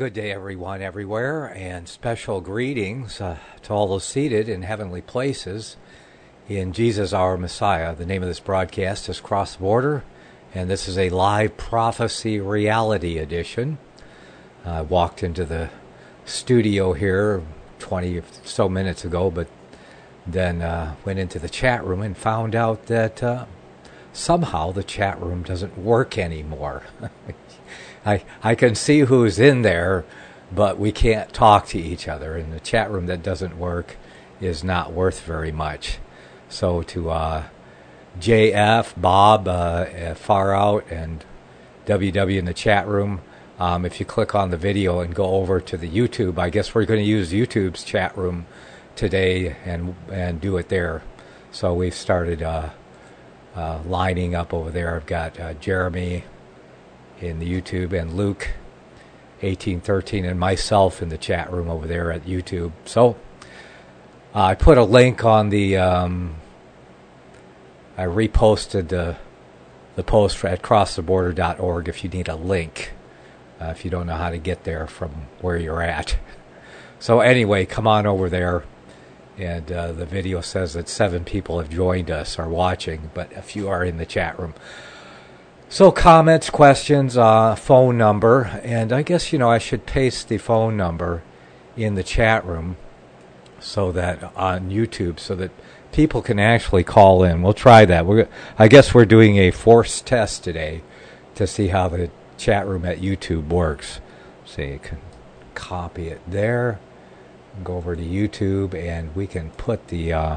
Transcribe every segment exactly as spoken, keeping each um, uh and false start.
good day, everyone, everywhere, and special greetings uh, to all those seated in heavenly places in Jesus, our Messiah. The name of this broadcast is Cross the Border, and this is a live prophecy reality edition. I uh, walked into the studio here twenty or so minutes ago, but then uh, went into the chat room and found out that uh, somehow the chat room doesn't work anymore. I I can see who's in there, but we can't talk to each other. And the chat room that doesn't work is not worth very much. So to uh, J F, Bob, uh, Far Out, and W W in the chat room, um, if you click on the video and go over to the YouTube, I guess we're going to use YouTube's chat room today and and do it there. So we've started uh, uh, lining up over there. I've got uh, Jeremy in the YouTube and Luke eighteen thirteen and myself in the chat room over there at YouTube. So uh, I put a link on the um, I reposted the the post at cross the border dot org if you need a link, uh, if you don't know how to get there from where you're at. So anyway, come on over there. And uh, the video says that seven people have joined us, are watching, but a few are in the chat room. So comments, questions, uh, phone number, and I guess, you know, I should paste the phone number in the chat room so that on YouTube, so that people can actually call in. We'll try that. We're, I guess we're doing a force test today to see how the chat room at YouTube works. So you can copy it there, go over to YouTube, and we can put the... Uh,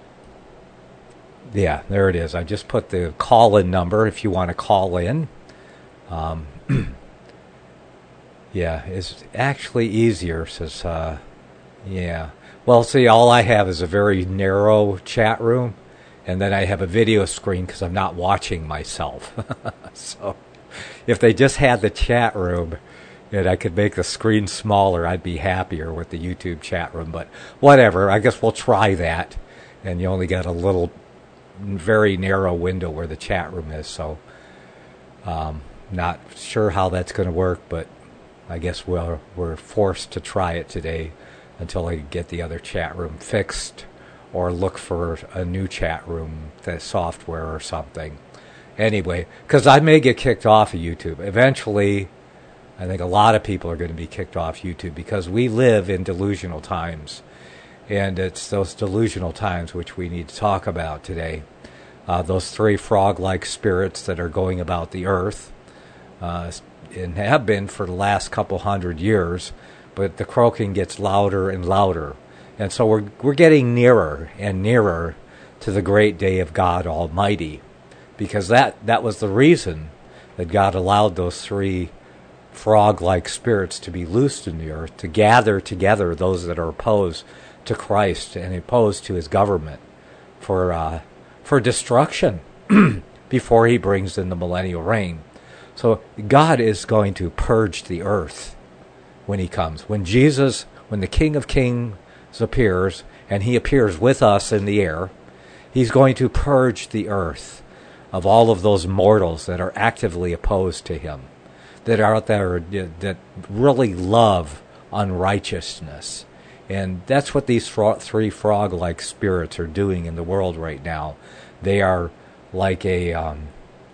Yeah, there it is. I just put the call-in number if you want to call in. Um, yeah, it's actually easier. Says, uh, yeah. Well, see, all I have is a very narrow chat room, and then I have a video screen because I'm not watching myself. So if they just had the chat room and I could make the screen smaller, I'd be happier with the YouTube chat room. But whatever, I guess we'll try that. And you only got a little... very narrow window where the chat room is, so um, not sure how that's going to work, but I guess we're, we're forced to try it today until I get the other chat room fixed or look for a new chat room, the software or something. Anyway, because I may get kicked off of YouTube. Eventually, I think a lot of people are going to be kicked off YouTube because we live in delusional times. And it's those delusional times which we need to talk about today. Uh, those three frog-like spirits that are going about the earth uh, and have been for the last couple hundred years, but the croaking gets louder and louder. And so we're we're getting nearer and nearer to the great day of God Almighty, because that, that was the reason that God allowed those three frog-like spirits to be loosed in the earth, to gather together those that are opposed to Christ and opposed to his government for uh, for destruction before he brings in the millennial reign. So God is going to purge the earth when he comes. When Jesus, when the King of Kings appears, and he appears with us in the air, he's going to purge the earth of all of those mortals that are actively opposed to him, that are out there that really love unrighteousness. And that's what these fro- three frog-like spirits are doing in the world right now. They are like a um,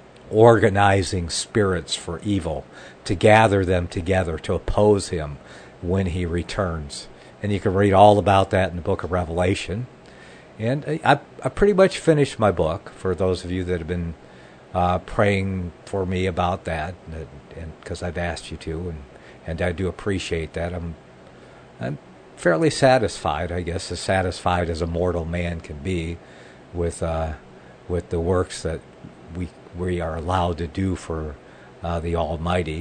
organizing spirits for evil, to gather them together to oppose him when he returns. And you can read all about that in the book of Revelation. And I, I pretty much finished my book, for those of you that have been uh, praying for me about that, and because I've asked you to, and, and I do appreciate that. I'm I'm fairly satisfied, I guess, as satisfied as a mortal man can be with uh, with the works that we we are allowed to do for uh, the Almighty,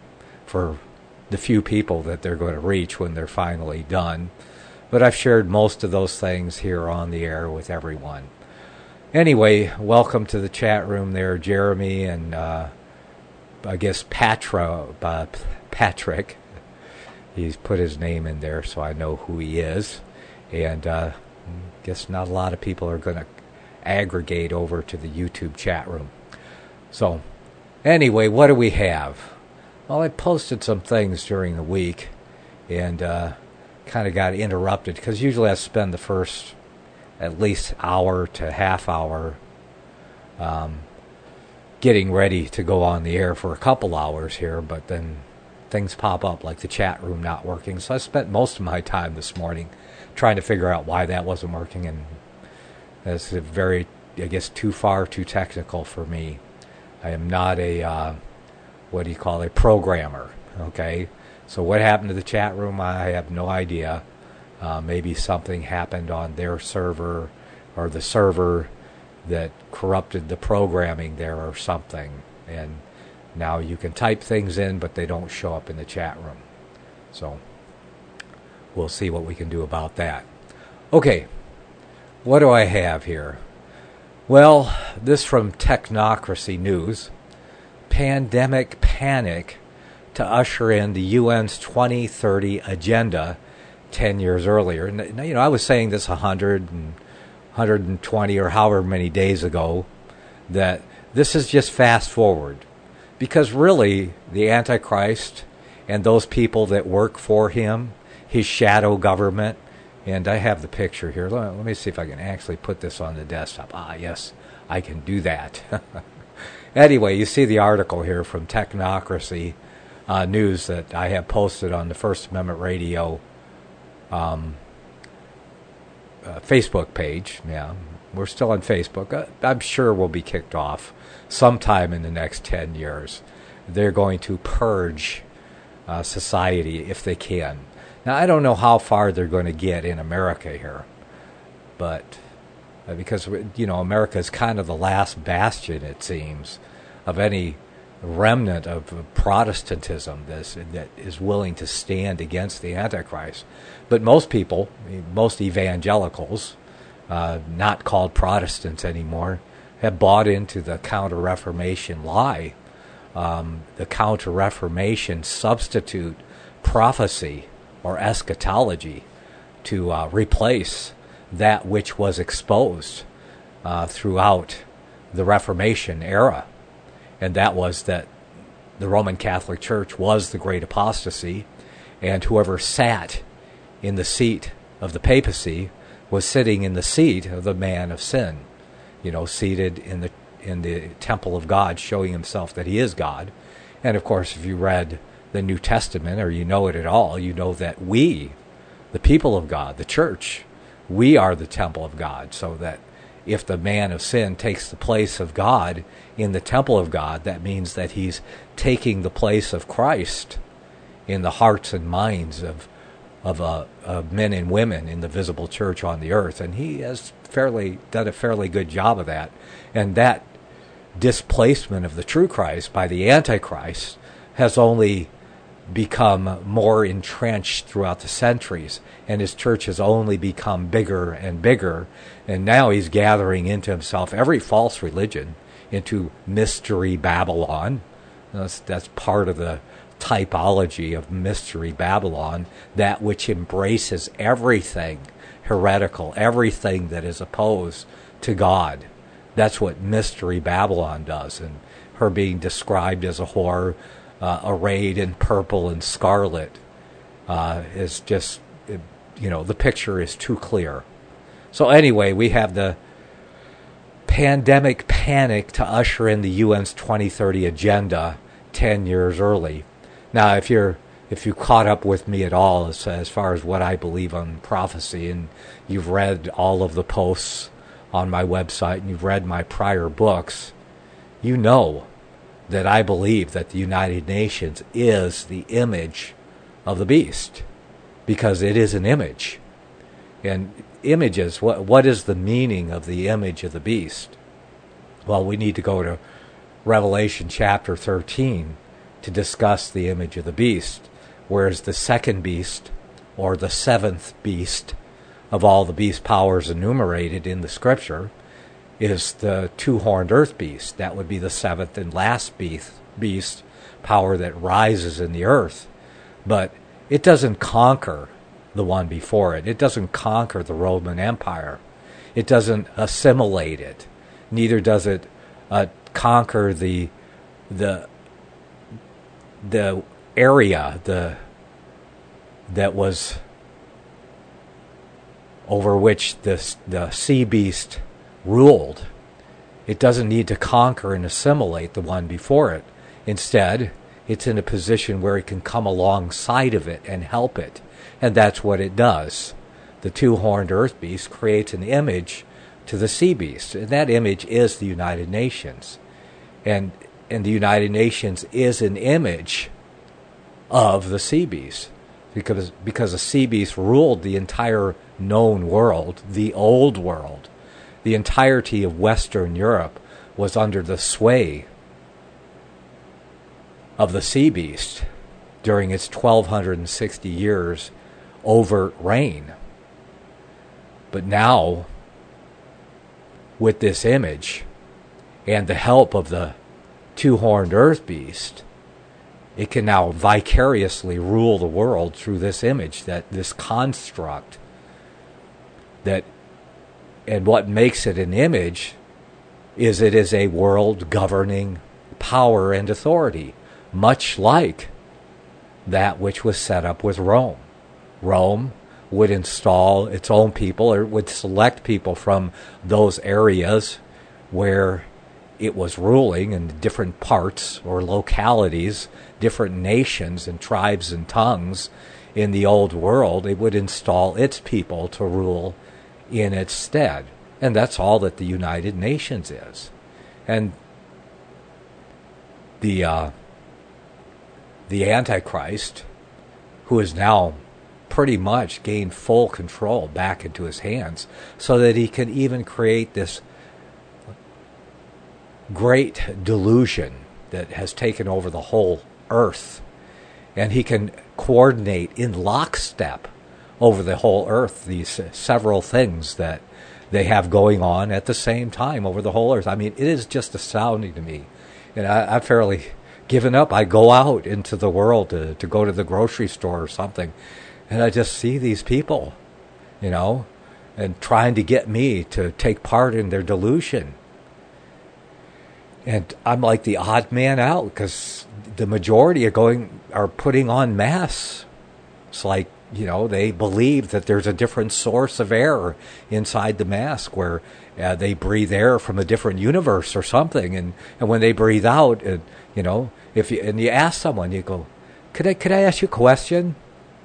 for the few people that they're going to reach when they're finally done. But I've shared most of those things here on the air with everyone. Anyway, welcome to the chat room there, Jeremy, and uh, I guess Patra, uh, Patrick. He's put his name in there so I know who he is. And uh, I guess not a lot of people are going to aggregate over to the YouTube chat room. So, anyway, what do we have? Well, I posted some things during the week and uh, kind of got interrupted because usually I spend the first at least hour to half hour um, getting ready to go on the air for a couple hours here, but then things pop up like the chat room not working. So I spent most of my time this morning trying to figure out why that wasn't working, and that's very, I guess, too far, too technical for me. I am not a, uh, what do you call it, a programmer, okay? So what happened to the chat room, I have no idea. Uh, maybe something happened on their server or the server that corrupted the programming there or something. And now you can type things in, but they don't show up in the chat room. So we'll see what we can do about that. Okay, what do I have here? Well, this from Technocracy News. Pandemic panic to usher in the U N's twenty thirty agenda ten years earlier. And, you know, I was saying this one hundred and one hundred twenty or however many days ago, that this is just fast forward. Because really, the Antichrist and those people that work for him, his shadow government, and I have the picture here. Let, let me see if I can actually put this on the desktop. Ah, yes, I can do that. Anyway, you see the article here from Technocracy uh, News that I have posted on the First Amendment Radio um, uh, Facebook page. Yeah, we're still on Facebook. Uh, I'm sure we'll be kicked off sometime in the next ten years. They're going to purge uh, society if they can. Now, I don't know how far they're going to get in America here, but uh, because, you know, America is kind of the last bastion, it seems, of any remnant of Protestantism that's, that is willing to stand against the Antichrist. But most people, most evangelicals, uh, not called Protestants anymore, have bought into the Counter-Reformation lie, um, the Counter-Reformation substitute prophecy or eschatology to uh, replace that which was exposed uh, throughout the Reformation era. And that was that the Roman Catholic Church was the great apostasy, and whoever sat in the seat of the papacy was sitting in the seat of the man of sin, you know, seated in the in the temple of God, showing himself that he is God. And of course, if you read the New Testament, or you know it at all, you know that we, the people of God, the church, we are the temple of God. So that if the man of sin takes the place of God in the temple of God, that means that he's taking the place of Christ in the hearts and minds of of, uh, of men and women in the visible church on the earth. And he has fairly done a fairly good job of that. And that displacement of the true Christ by the Antichrist has only become more entrenched throughout the centuries, and his church has only become bigger and bigger, and now he's gathering into himself every false religion into Mystery Babylon. That's, that's part of the typology of Mystery Babylon, that which embraces everything heretical, everything that is opposed to God. That's what Mystery Babylon does, and her being described as a whore, Uh, arrayed in purple and scarlet, uh, is just, you know, the picture is too clear. So anyway, we have the pandemic panic to usher in the U N's twenty thirty agenda ten years early. Now, if you're if you caught up with me at all as, as far as what I believe on prophecy, and you've read all of the posts on my website, and you've read my prior books, you know that I believe that the United Nations is the image of the beast, because it is an image. And images, what what is the meaning of the image of the beast? Well, we need to go to Revelation chapter thirteen to discuss the image of the beast, whereas the second beast, or the seventh beast of all the beast powers enumerated in the scripture, is the two-horned earth beast. That would be the seventh and last beast, beast power that rises in the earth. But it doesn't conquer the one before it. It doesn't conquer the Roman Empire. It doesn't assimilate it. Neither does it uh, conquer the the the area the that was over which the the sea beast ruled, it doesn't need to conquer and assimilate the one before it. Instead, it's in a position where it can come alongside of it and help it. And that's what it does. The two-horned earth beast creates an image to the sea beast. And that image is the United Nations. And, and the United Nations is an image of the sea beast. Because, because the sea beast ruled the entire known world, the old world. The entirety of Western Europe was under the sway of the sea beast during its twelve sixty years overt reign. But now, with this image and the help of the two-horned earth beast, it can now vicariously rule the world through this image, that this construct. That, and what makes it an image is it is a world governing power and authority, much like that which was set up with Rome. Rome would install its own people, or would select people from those areas where it was ruling in different parts or localities, different nations and tribes and tongues in the old world. It would install its people to rule in its stead. And that's all that the United Nations is. And the uh, the Antichrist, who has now pretty much gained full control back into his hands, so that he can even create this great delusion that has taken over the whole earth. And he can coordinate in lockstep over the whole earth these several things that they have going on at the same time over the whole earth. I mean, it is just astounding to me. And I, I've fairly given up. I go out into the world to, to go to the grocery store or something, and I just see these people, you know, and trying to get me to take part in their delusion. And I'm like the odd man out, because the majority are going are putting on masks. It's like, you know, they believe that there's a different source of air inside the mask, where uh, they breathe air from a different universe or something. And, and when they breathe out, and, you know, if you, and you ask someone, you go, could I, could I ask you a question?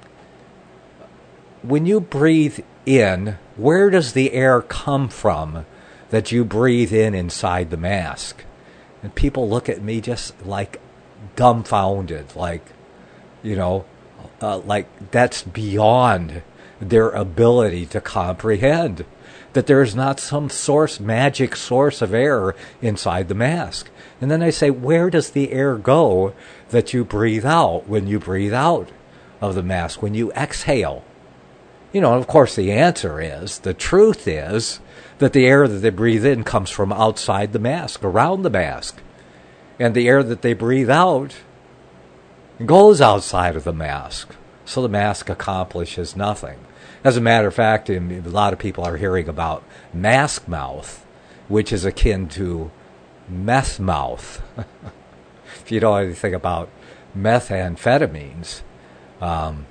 When you breathe in, where does the air come from that you breathe in inside the mask? And people look at me just like dumbfounded, like, you know, uh, like that's beyond their ability to comprehend, that there is not some source, magic source of air inside the mask. And then I say, where does the air go that you breathe out when you breathe out of the mask, when you exhale? You know, of course, the answer is, the truth is, that the air that they breathe in comes from outside the mask, around the mask. And the air that they breathe out goes outside of the mask. So the mask accomplishes nothing. As a matter of fact, a lot of people are hearing about mask mouth, which is akin to meth mouth. If you know anything about methamphetamines, um,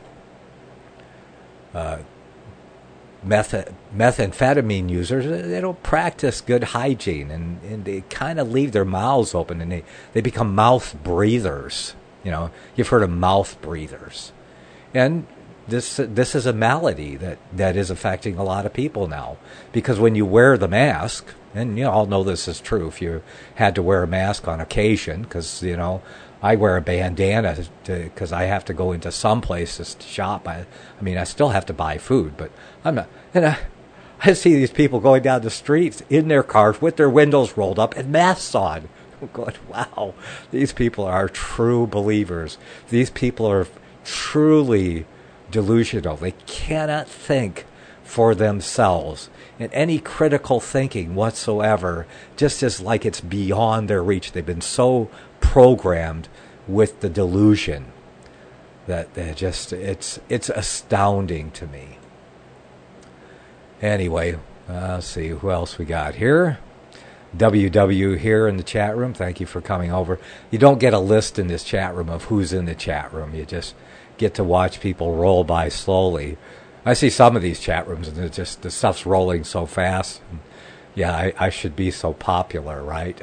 uh, meth methamphetamine users, they don't practice good hygiene, and, and they kind of leave their mouths open, and they, they become mouth breathers. You know, you've heard of mouth breathers. And this this is a malady that, that is affecting a lot of people now. Because when you wear the mask, and you all know this is true, if you had to wear a mask on occasion, because, you know, I wear a bandana because I have to go into some places to shop. I, I mean, I still have to buy food, but I'm not. And I, I see these people going down the streets in their cars with their windows rolled up and masks on. I'm going, wow, these people are true believers. These people are truly delusional. They cannot think for themselves. And any critical thinking whatsoever just is like it's beyond their reach. They've been so programmed with the delusion that they just it's it's astounding to me. Anyway, uh, let's see who else we got here. W W here in the chat room. Thank you for coming over. You don't get a list in this chat room of who's in the chat room. You just get to watch people roll by slowly. I see some of these chat rooms and it's just the stuff's rolling so fast. Yeah, I, I should be so popular, right?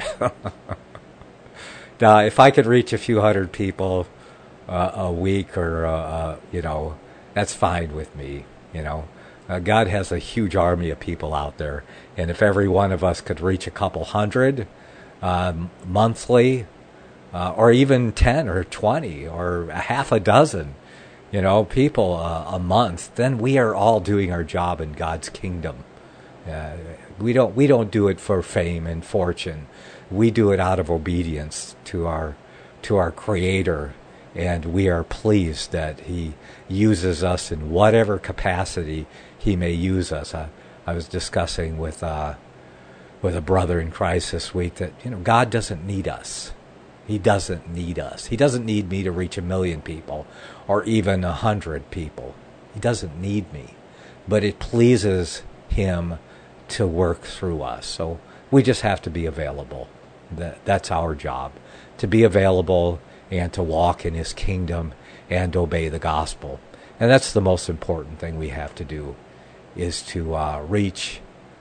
Now, if I could reach a few hundred people uh, a week or, uh, uh, you know, that's fine with me, you know. Uh, God has a huge army of people out there. And if every one of us could reach a couple hundred um, monthly, uh, or even ten or twenty or a half a dozen, you know, people uh, a month, then we are all doing our job in God's kingdom. Uh, we don't we don't do it for fame and fortune. We do it out of obedience to our to our Creator, and we are pleased that He uses us in whatever capacity He may use us. I, I was discussing with uh, with a brother in Christ this week that, you know, God doesn't need us. He doesn't need us. He doesn't need me to reach a million people or even a hundred people. He doesn't need me. But it pleases Him to work through us. So we just have to be available. That, that's our job, to be available and to walk in His kingdom and obey the gospel. And that's the most important thing we have to do, is to uh, reach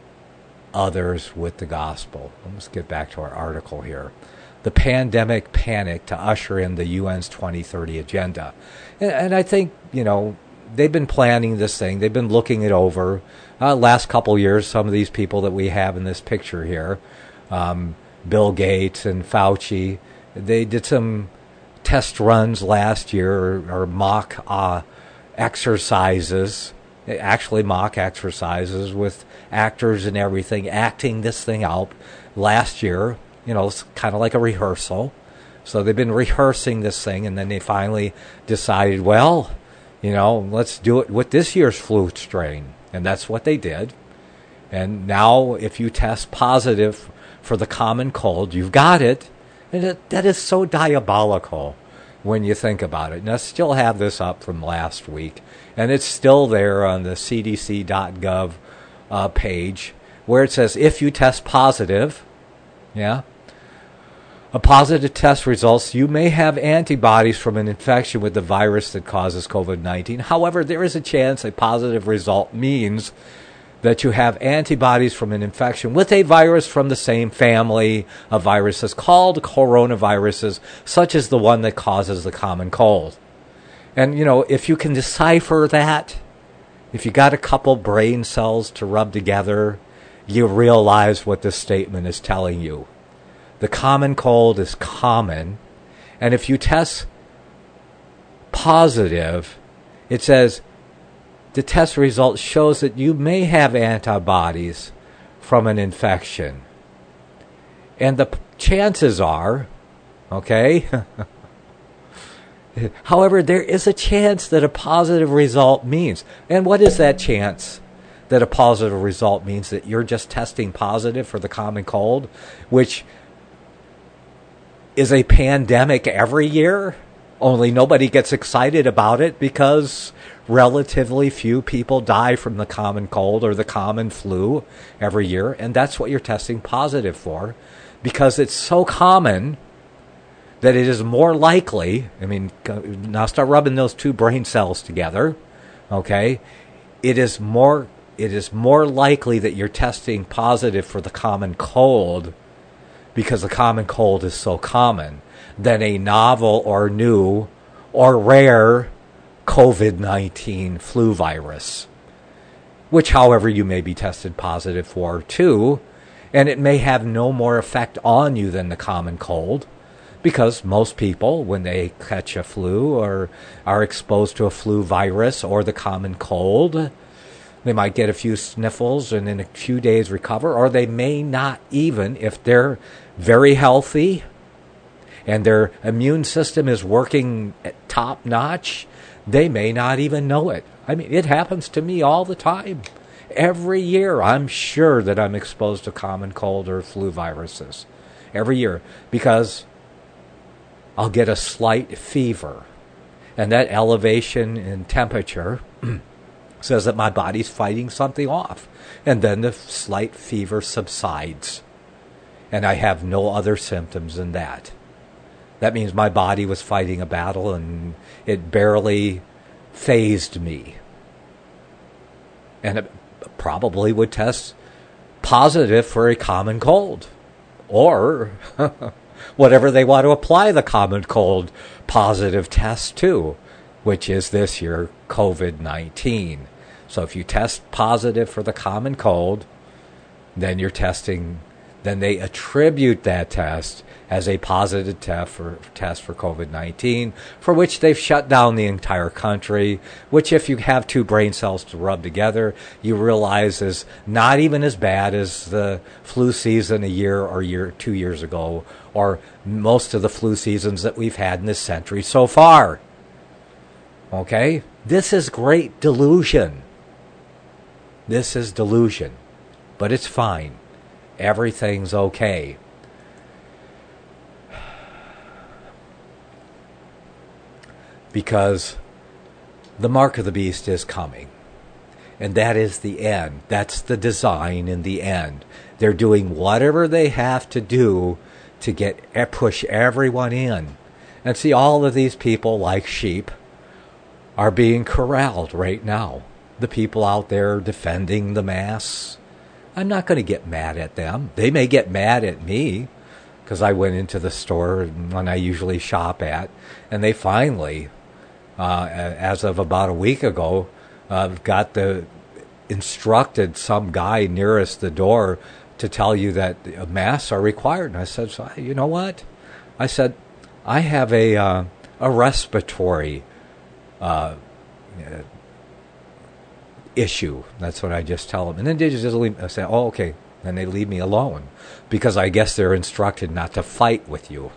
others with the gospel. Let's get back to our article here. The pandemic panic to usher in the U N's twenty thirty agenda. And, and I think, you know, they've been planning this thing. They've been looking it over. Uh, last couple years, some of these people that we have in this picture here, um, Bill Gates and Fauci, they did some test runs last year, or, or mock uh, exercises, actually mock exercises with actors and everything, acting this thing out last year. You know, it's kind of like a rehearsal. So they've been rehearsing this thing, and then they finally decided, well, you know, let's do it with this year's flu strain. And that's what they did. And now if you test positive for the common cold, you've got it. And it, that is so diabolical when you think about it. And I still have this up from last week. And it's still there on the C D C dot gov uh, page, where it says, if you test positive, yeah, a positive test results, you may have antibodies from an infection with the virus that causes COVID nineteen. However, there is a chance a positive result means that you have antibodies from an infection with a virus from the same family of viruses called coronaviruses, such as the one that causes the common cold. And, you know, if you can decipher that, if you got a couple brain cells to rub together, you realize what this statement is telling you. The common cold is common, and if you test positive, it says the test result shows that you may have antibodies from an infection. And the p- chances are, okay, however, there is a chance that a positive result means. And what is that chance? That a positive result means that you're just testing positive for the common cold, which is a pandemic every year, only nobody gets excited about it because relatively few people die from the common cold or the common flu every year. And that's what you're testing positive for, because it's so common that it is more likely, I mean, now start rubbing those two brain cells together, okay? It is more, it is more likely that you're testing positive for the common cold, because the common cold is so common, than a novel or new or rare COVID nineteen flu virus, which, however, you may be tested positive for too, and it may have no more effect on you than the common cold, because most people, when they catch a flu or are exposed to a flu virus or the common cold, they might get a few sniffles and in a few days recover, or they may not even, if they're very healthy and their immune system is working at top notch, they may not even know it. I mean, it happens to me all the time. Every year, I'm sure that I'm exposed to common cold or flu viruses. Every year. Because I'll get a slight fever. And that elevation in temperature says that my body's fighting something off. And then the slight fever subsides. and I have no other symptoms than that. That means my body was fighting a battle and it barely fazed me. And it probably would test positive for a common cold, or whatever they want to apply the common cold positive test to, which is this year covid nineteen. So if you test positive for the common cold, then you're testing, then they attribute that test as a positive test for, test for covid nineteen, for which they've shut down the entire country, which if you have two brain cells to rub together, you realize is not even as bad as the flu season a year or year two years ago, or most of the flu seasons that we've had in this century so far. Okay? This is great delusion. This is delusion. But it's fine. Everything's okay. Because the mark of the beast is coming. And that is the end. That's the design in the end. They're doing whatever they have to do to get push everyone in. And see, all of these people, like sheep, are being corralled right now. The people out there defending the masks, I'm not going to get mad at them. They may get mad at me because I went into the store when I usually shop at, and they finally, uh, as of about a week ago, uh, got the instructed some guy nearest the door to tell you that masks are required. And I said, so, you know what? I said, I have a uh, a respiratory uh, issue. That's what I just tell them. And then they just leave, I say, oh, okay. Then they leave me alone because I guess they're instructed not to fight with you.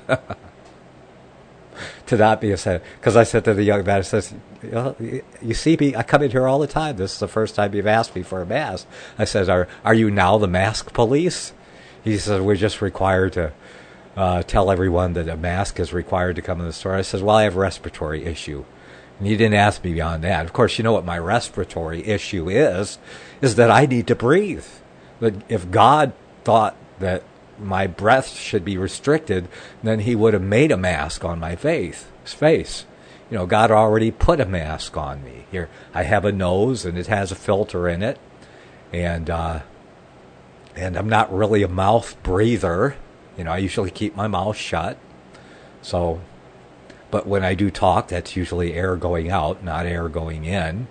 To not be upset. Because I said to the young man, I says, you see me, I come in here all the time. This is the first time you've asked me for a mask. I said, are, are you now the mask police? He said, we're just required to uh, tell everyone that a mask is required to come in the store. I said, well, I have a respiratory issue. And you didn't ask me beyond that. Of course, you know what my respiratory issue is, is that I need to breathe. But if God thought that my breath should be restricted, then he would have made a mask on my face. face. You know, God already put a mask on me. Here, I have a nose, and it has a filter in it. And, uh, and I'm not really a mouth breather. You know, I usually keep my mouth shut. So... But when I do talk, that's usually air going out, not air going in.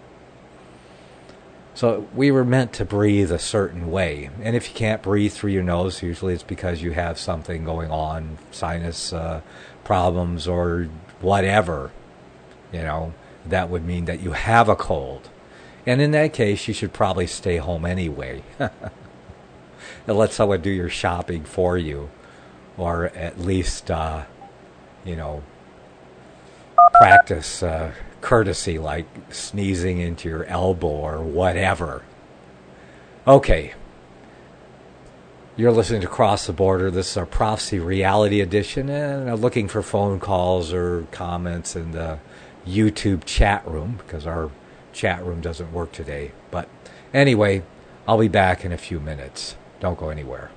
So we were meant to breathe a certain way. And if you can't breathe through your nose, usually it's because you have something going on, sinus uh, problems or whatever. You know, that would mean that you have a cold. And in that case, you should probably stay home anyway. And let someone do your shopping for you. Or at least, uh, you know... practice uh, courtesy, like sneezing into your elbow or whatever. Okay. You're listening to Cross the Border. This is our Prophecy Reality Edition, and I'm looking for phone calls or comments in the YouTube chat room because our chat room doesn't work today. But anyway, I'll be back in a few minutes. Don't go anywhere.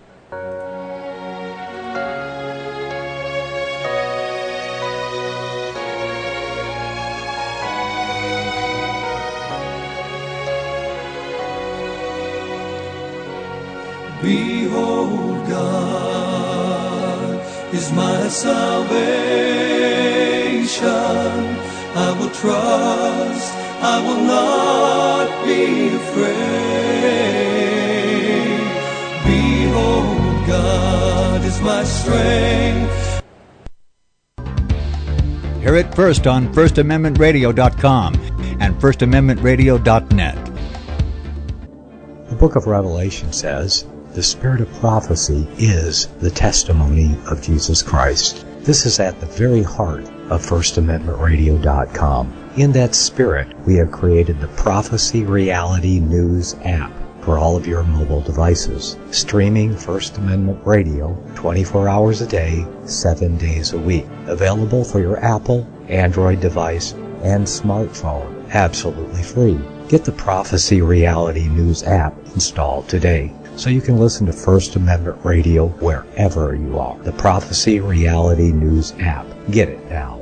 Behold, God is my salvation. I will trust, I will not be afraid. Behold, God is my strength. Hear it first on first amendment radio dot com and first amendment radio dot net. The book of Revelation says, the spirit of prophecy is the testimony of Jesus Christ. This is at the very heart of first amendment radio dot com. In that spirit, we have created the Prophecy Reality News app for all of your mobile devices, streaming First Amendment Radio twenty-four hours a day, seven days a week. Available for your Apple, Android device, and smartphone, absolutely free. Get the Prophecy Reality News app installed today. so you can listen to First Amendment Radio wherever you are. The Prophecy Reality News app. Get it now.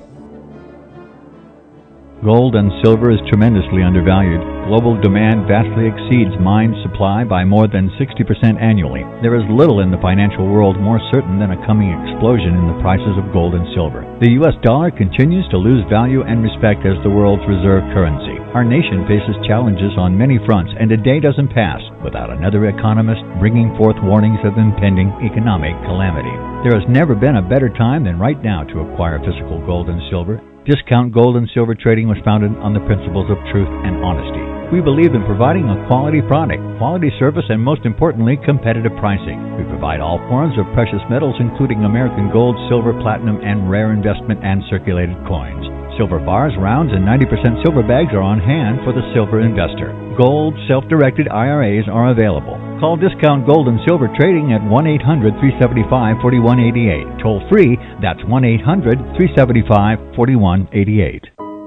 Gold and silver is tremendously undervalued. Global demand vastly exceeds mine supply by more than sixty percent annually. There is little in the financial world more certain than a coming explosion in the prices of gold and silver. The U S dollar continues to lose value and respect as the world's reserve currency. Our nation faces challenges on many fronts, and a day doesn't pass without another economist bringing forth warnings of impending economic calamity. There has never been a better time than right now to acquire physical gold and silver. Discount Gold and Silver Trading was founded on the principles of truth and honesty. We believe in providing a quality product, quality service, and most importantly, competitive pricing. We provide all forms of precious metals, including American gold, silver, platinum, and rare investment and circulated coins. Silver bars, rounds, and ninety percent silver bags are on hand for the silver investor. Gold, self-directed I R As are available. Call Discount Gold and Silver Trading at one eight hundred, three seven five, four one eight eight. Toll free, that's one eight hundred, three seven five, four one eight eight.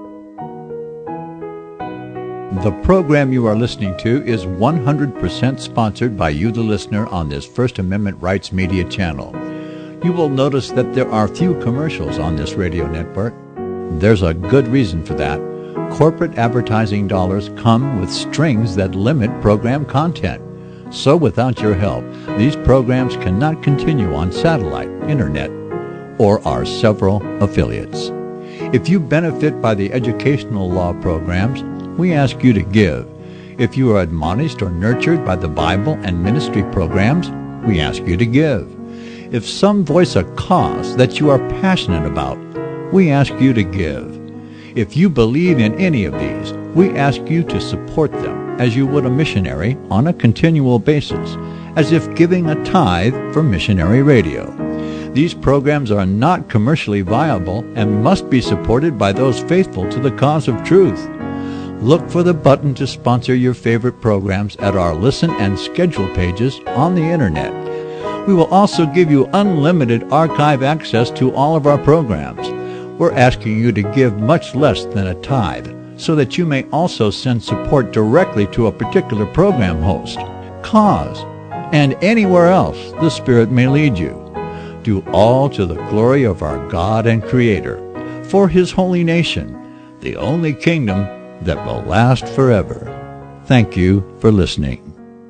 The program you are listening to is one hundred percent sponsored by you, the listener, on this First Amendment Rights Media channel. You will notice that there are few commercials on this radio network. There's a good reason for that. Corporate advertising dollars come with strings that limit program content. So without your help, these programs cannot continue on satellite, internet, or our several affiliates. If you benefit by the educational law programs, we ask you to give. If you are admonished or nurtured by the Bible and ministry programs, we ask you to give. If some voice a cause that you are passionate about, we ask you to give. If you believe in any of these, we ask you to support them as you would a missionary on a continual basis, as if giving a tithe for missionary radio. These programs are not commercially viable and must be supported by those faithful to the cause of truth. Look for the button to sponsor your favorite programs at our listen and schedule pages on the internet. We will also give you unlimited archive access to all of our programs. We're asking you to give much less than a tithe, so that you may also send support directly to a particular program host, cause, and anywhere else the Spirit may lead you. Do all to the glory of our God and Creator, for His holy nation, the only kingdom that will last forever. Thank you for listening.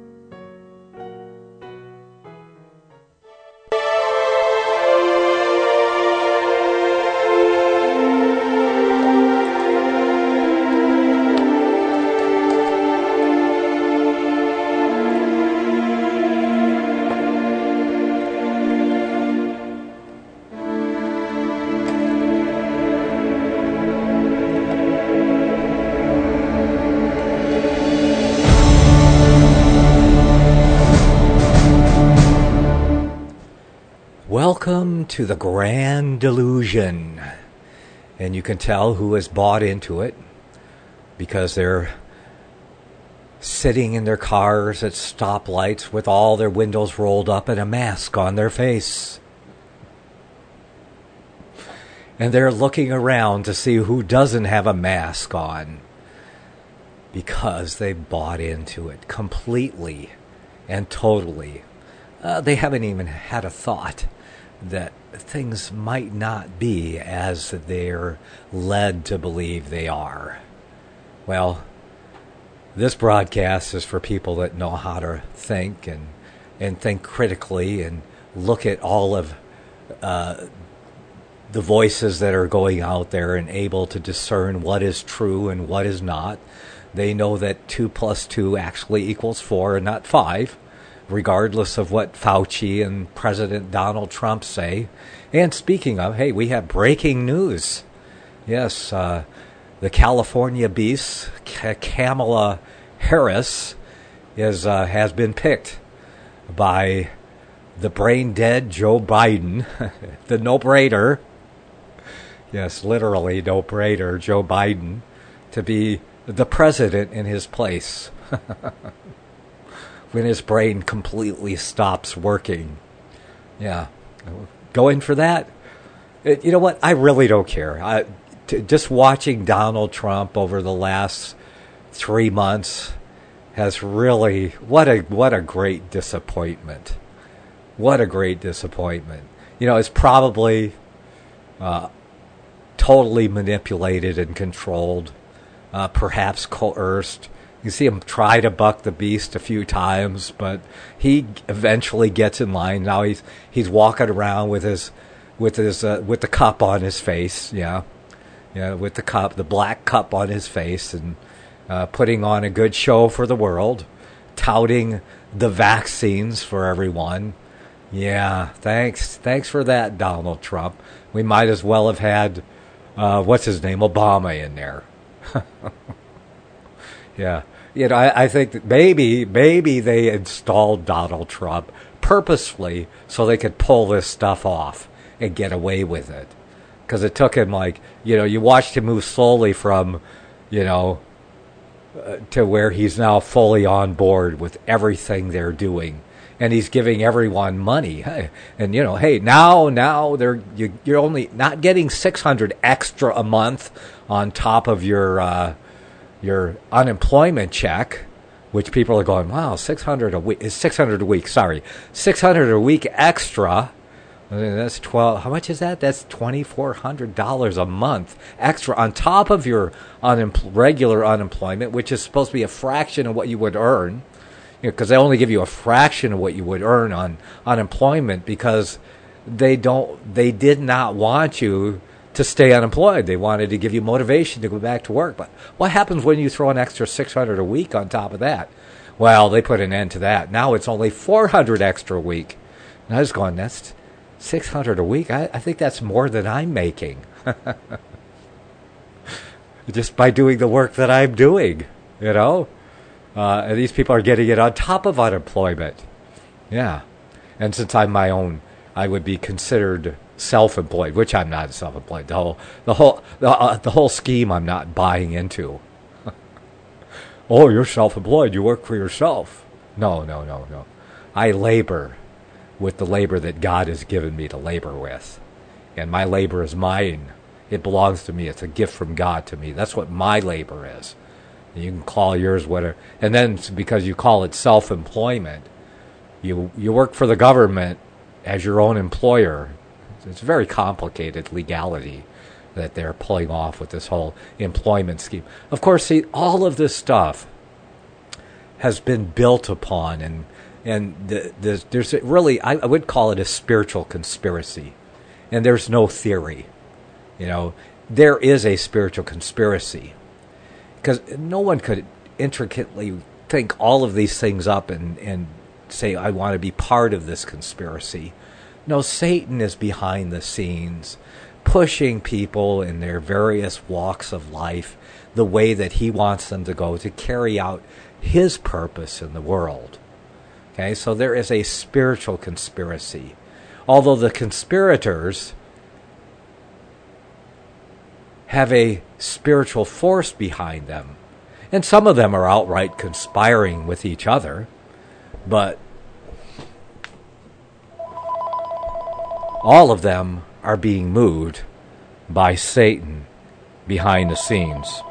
Welcome to the Grand Delusion. And you can tell who has bought into it because they're sitting in their cars at stoplights with all their windows rolled up and a mask on their face. And they're looking around to see who doesn't have a mask on because they bought into it completely and totally. Uh, they haven't even had a thought that things might not be as they're led to believe they are. Well, this broadcast is for people that know how to think and and think critically and look at all of uh, the voices that are going out there and able to discern what is true and what is not. They know that two plus two actually equals four and not five, regardless of what Fauci and President Donald Trump say. And speaking of, hey, we have breaking news. Yes, uh, the California beast, Kamala Harris, is uh, has been picked by the brain-dead Joe Biden, the no-brainer, yes, literally no-brainer, Joe Biden, to be the president in his place. When his brain completely stops working. Yeah. Go in for that? It, you know what? I really don't care. I, t- just watching Donald Trump over the last three months has really, what a what a great disappointment. What a great disappointment. You know, it's probably uh, totally manipulated and controlled, uh, perhaps coerced. You see him try to buck the beast a few times, but he eventually gets in line. Now he's he's walking around with his with his uh, with the cup on his face, yeah, yeah, with the cup, the black cup on his face, and uh, putting on a good show for the world, touting the vaccines for everyone. Yeah, thanks, thanks for that, Donald Trump. We might as well have had uh, what's his name, Obama, in there. Yeah. You know, I, I think that maybe, maybe they installed Donald Trump purposefully so they could pull this stuff off and get away with it. Because it took him, like, you know, you watched him move slowly from, you know, uh, to where he's now fully on board with everything they're doing. And he's giving everyone money. And, you know, hey, now, now they're you, you're only not getting six hundred extra a month on top of your uh, your unemployment check, which people are going, wow, six hundred a week is six hundred a week. Sorry, six hundred a week extra. I mean, that's twelve. How much is that? That's twenty four hundred dollars a month extra on top of your unempl- regular unemployment, which is supposed to be a fraction of what you would earn. Because they only give you a fraction of what you would earn on unemployment because they don't, they did not want you to stay unemployed. They wanted to give you motivation to go back to work. But what happens when you throw an extra six hundred a week on top of that? Well, they put an end to that. Now it's only four hundred extra a week. And I was going, that's six hundred a week? I, I think that's more than I'm making. Just by doing the work that I'm doing, you know? Uh, and these people are getting it on top of unemployment. Yeah. And since I'm my own, I would be considered self-employed, which I'm not self-employed. The whole, the whole, the, uh, the whole scheme I'm not buying into. Oh, you're self-employed. You work for yourself. No, no, no, no. I labor with the labor that God has given me to labor with. And my labor is mine. It belongs to me. It's a gift from God to me. That's what my labor is. You can call yours whatever. And then because you call it self-employment, you you work for the government as your own employer. It's very complicated legality that they're pulling off with this whole employment scheme. Of course, see, all of this stuff has been built upon, and and the, the, there's really, I, I would call it a spiritual conspiracy. And there's no theory. You know, there is a spiritual conspiracy. Because no one could intricately think all of these things up and, and say, I want to be part of this conspiracy. No, Satan is behind the scenes, pushing people in their various walks of life the way that he wants them to go to carry out his purpose in the world. Okay, so there is a spiritual conspiracy. Although the conspirators have a spiritual force behind them. And some of them are outright conspiring with each other. But all of them are being moved by Satan behind the scenes.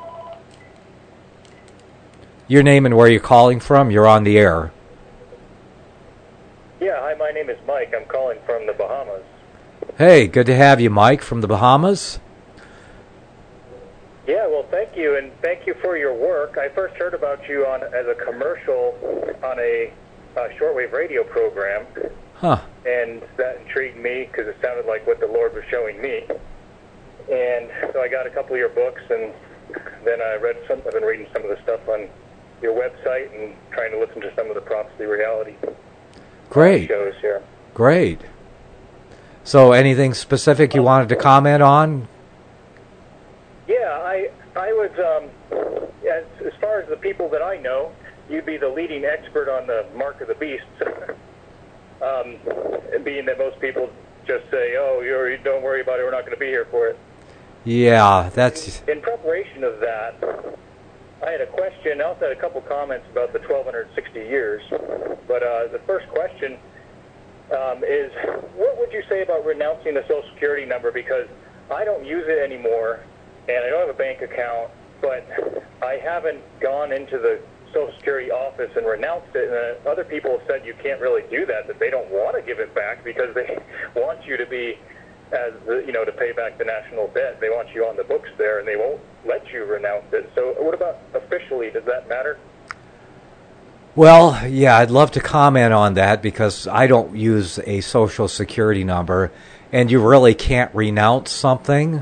Your name and where you're calling from? You're on the air. Yeah, hi, my name is Mike. I'm calling from the Bahamas. Hey, good to have you, Mike, from the Bahamas. Yeah, well, thank you, and thank you for your work. I first heard about you on as a commercial on a uh, shortwave radio program, Huh. and that intrigued me because it sounded like what the Lord was showing me. And so I got a couple of your books, and then I read some. I've been reading some of the stuff on your website and trying to listen to some of the Prophecy Reality Great. shows here. Great. So anything specific you wanted to comment on? Yeah, I I was, um, as, as far as the people that I know, you'd be the leading expert on the mark of the beast, um, being that most people just say, oh, you're, don't worry about it, we're not going to be here for it. Yeah, that's... In preparation of that, I had a question. I also had a couple comments about the twelve sixty years. But uh, the first question um, is, what would you say about renouncing the Social Security number? Because I don't use it anymore, and I don't have a bank account, but I haven't gone into the Social Security office and renounced it, and uh, other people have said you can't really do that, that they don't want to give it back because they want you to be, as the, you know, to pay back the national debt. They want you on the books there, and they won't let you renounce it. So what about officially? Does that matter? Well, yeah, I'd love to comment on that because I don't use a Social Security number, and you really can't renounce something.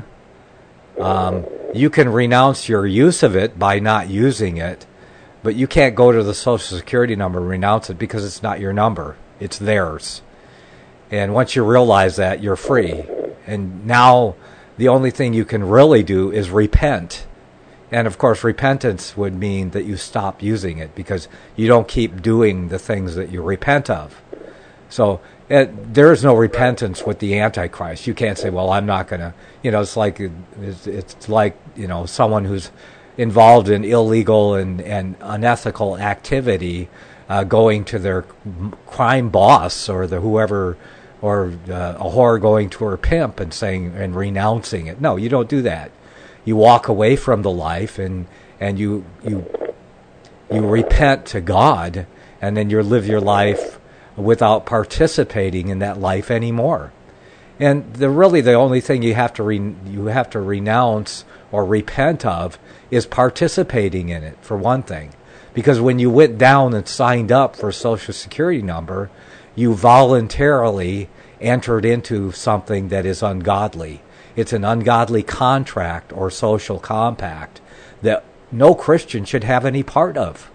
Um, you can renounce your use of it by not using it, but you can't go to the Social Security number and renounce it because it's not your number. It's theirs. And once you realize that, you're free. And now the only thing you can really do is repent. And, of course, repentance would mean that you stop using it because you don't keep doing the things that you repent of. So it, there is no repentance with the Antichrist. You can't say, well, I'm not going to, you know, it's like it's, it's like, you know, someone who's involved in illegal and, and unethical activity uh, going to their crime boss or the whoever, or uh, a whore going to her pimp and saying and renouncing it. No, you don't do that. You walk away from the life and and you you you repent to God, and then you live your life without participating in that life anymore. And the really the only thing you have to re, you have to renounce or repent of is participating in it, for one thing. Because when you went down and signed up for a Social Security number, you voluntarily entered into something that is ungodly. It's an ungodly contract or social compact that no Christian should have any part of.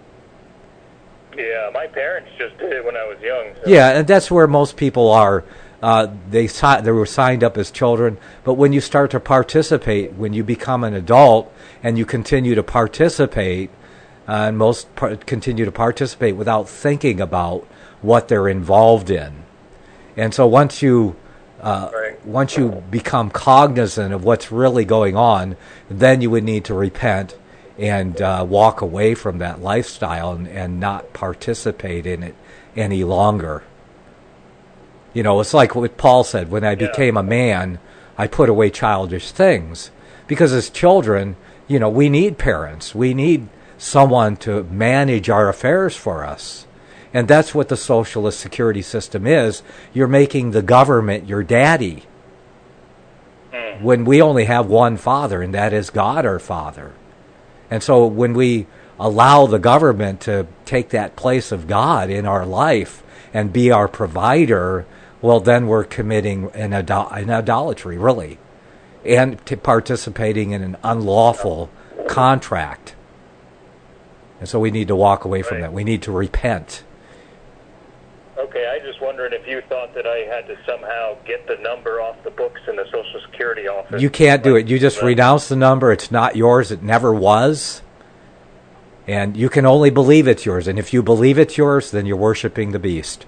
Yeah, my parents just did it when I was young. So. Yeah, and that's where most people are. Uh, they si- they were signed up as children, but when you start to participate, when you become an adult and you continue to participate, uh, and most par- continue to participate without thinking about what they're involved in. And so once you uh, right. once you become cognizant of what's really going on, then you would need to repent and uh, walk away from that lifestyle and, and not participate in it any longer. You know, it's like what Paul said, when I Yeah. became a man, I put away childish things. Because as children, you know, we need parents. We need someone to manage our affairs for us. And that's what the socialist security system is. You're making the government your daddy. Mm. When we only have one father, and that is God our Father. And so when we allow the government to take that place of God in our life and be our provider, well, then we're committing an, idol- an idolatry, really, and t- participating in an unlawful contract. And so we need to walk away from Right. that. We need to repent. Okay, I just wondering if you thought that I had to somehow get the number off the books in the Social Security office. You can't do Like, it. You just uh, renounce the number. It's not yours. It never was. And you can only believe it's yours. And if you believe it's yours, then you're worshiping the beast.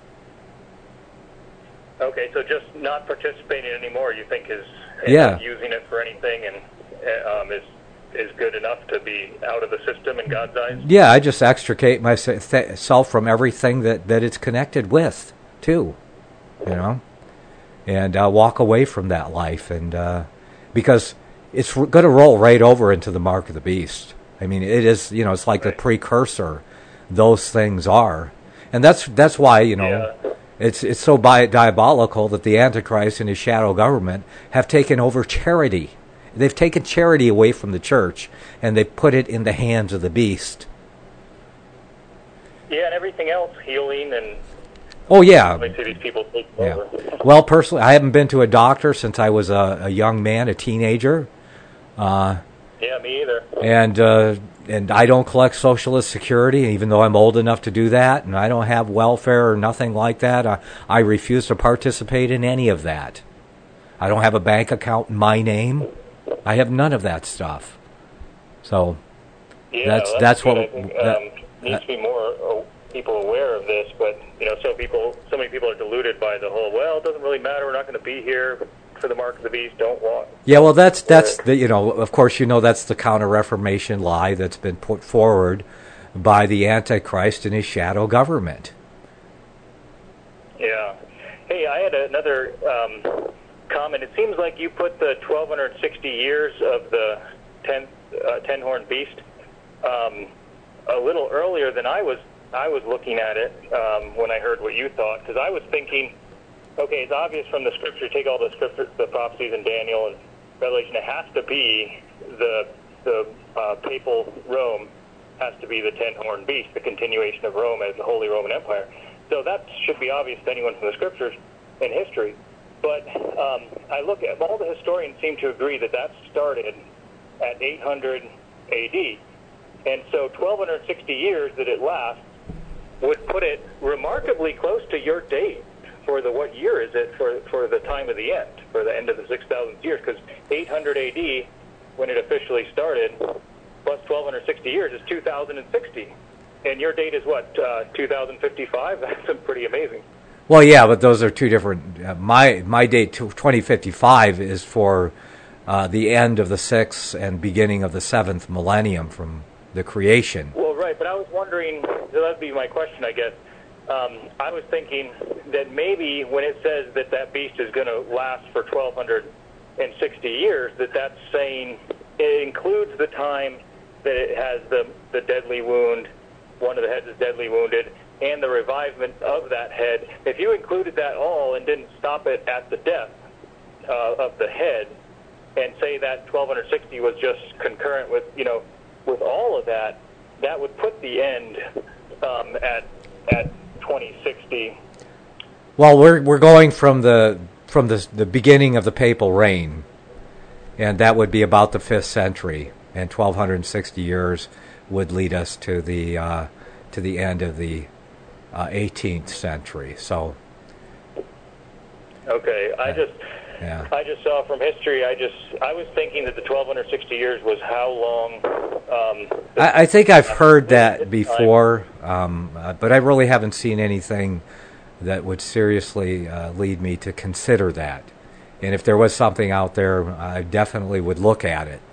Okay, so just not participating anymore, you think is Yeah. not using it for anything, and uh, um, is is good enough to be out of the system in God's eyes? Yeah, I just extricate myself from everything that, that it's connected with, too. You know? And uh, walk away from that life. And uh, because it's going to roll right over into the mark of the beast. I mean, it is, you know, it's like Right. the precursor. Those things are. And that's that's why, you know, Yeah. it's it's so bi- diabolical that the Antichrist and his shadow government have taken over charity. They've taken charity away from the church, and they put it in the hands of the beast. Yeah, and everything else, healing, and Oh, yeah. I see these people take Yeah. over. Well, personally, I haven't been to a doctor since I was a, a young man, a teenager. Uh, Yeah, me either. and uh, and I don't collect Socialist Security, even though I'm old enough to do that, and I don't have welfare or nothing like that. I, I refuse to participate in any of that. I don't have a bank account in my name. I have none of that stuff. So Yeah, That's- well, that's good. what- I think, that- um, needs to be more uh, people aware of this, but you know, so people, so many people are deluded by the whole. Well, it doesn't really matter. We're not going to be here for the mark of the beast. Don't walk. yeah, well, that's that's the you know, of course, you know, that's the Counter-Reformation lie that's been put forward by the Antichrist and his shadow government. Yeah. Hey, I had another um, comment. It seems like you put the twelve sixty years of the ten, uh, ten-horned beast um, a little earlier than I was I was looking at it um, when I heard what you thought, because I was thinking, okay, it's obvious from the scripture, take all the scripture, the prophecies in Daniel and Revelation, it has to be the the uh, papal Rome has to be the ten-horned beast, the continuation of Rome as the Holy Roman Empire. So that should be obvious to anyone from the scriptures and history. But um, I look at, all the historians seem to agree that that started at eight hundred A D. And so twelve sixty years that it lasts would put it remarkably close to your date for the, what year is it for, for the time of the end, for the end of the six thousandth years, because eight hundred A D, when it officially started, plus twelve sixty years is two thousand sixty. And your date is what, uh, two thousand fifty-five? That's pretty amazing. Well, yeah, but those are two different. Uh, my my date, twenty fifty-five, is for uh, the end of the sixth and beginning of the seventh millennium from the creation. Well, right, but I was wondering, so that'd be my question, I guess. Um, I was thinking that maybe when it says that that beast is going to last for twelve sixty years, that that's saying it includes the time that it has the, the deadly wound, one of the heads is deadly wounded, and the revivement of that head. If you included that all and didn't stop it at the death uh, of the head, and say that twelve sixty was just concurrent with, you know, with all of that, that would put the end um, at at twenty sixty. Well, we're we're going from the from the the beginning of the papal reign, and that would be about the fifth century, and twelve sixty years would lead us to the uh, to the end of the uh, eighteenth century. So, okay, I just yeah. I just saw from history. I just I was thinking that the twelve sixty years was how long. Um, I, I think I've heard that before, um, uh, but I really haven't seen anything that would seriously uh, lead me to consider that. And if there was something out there, I definitely would look at it.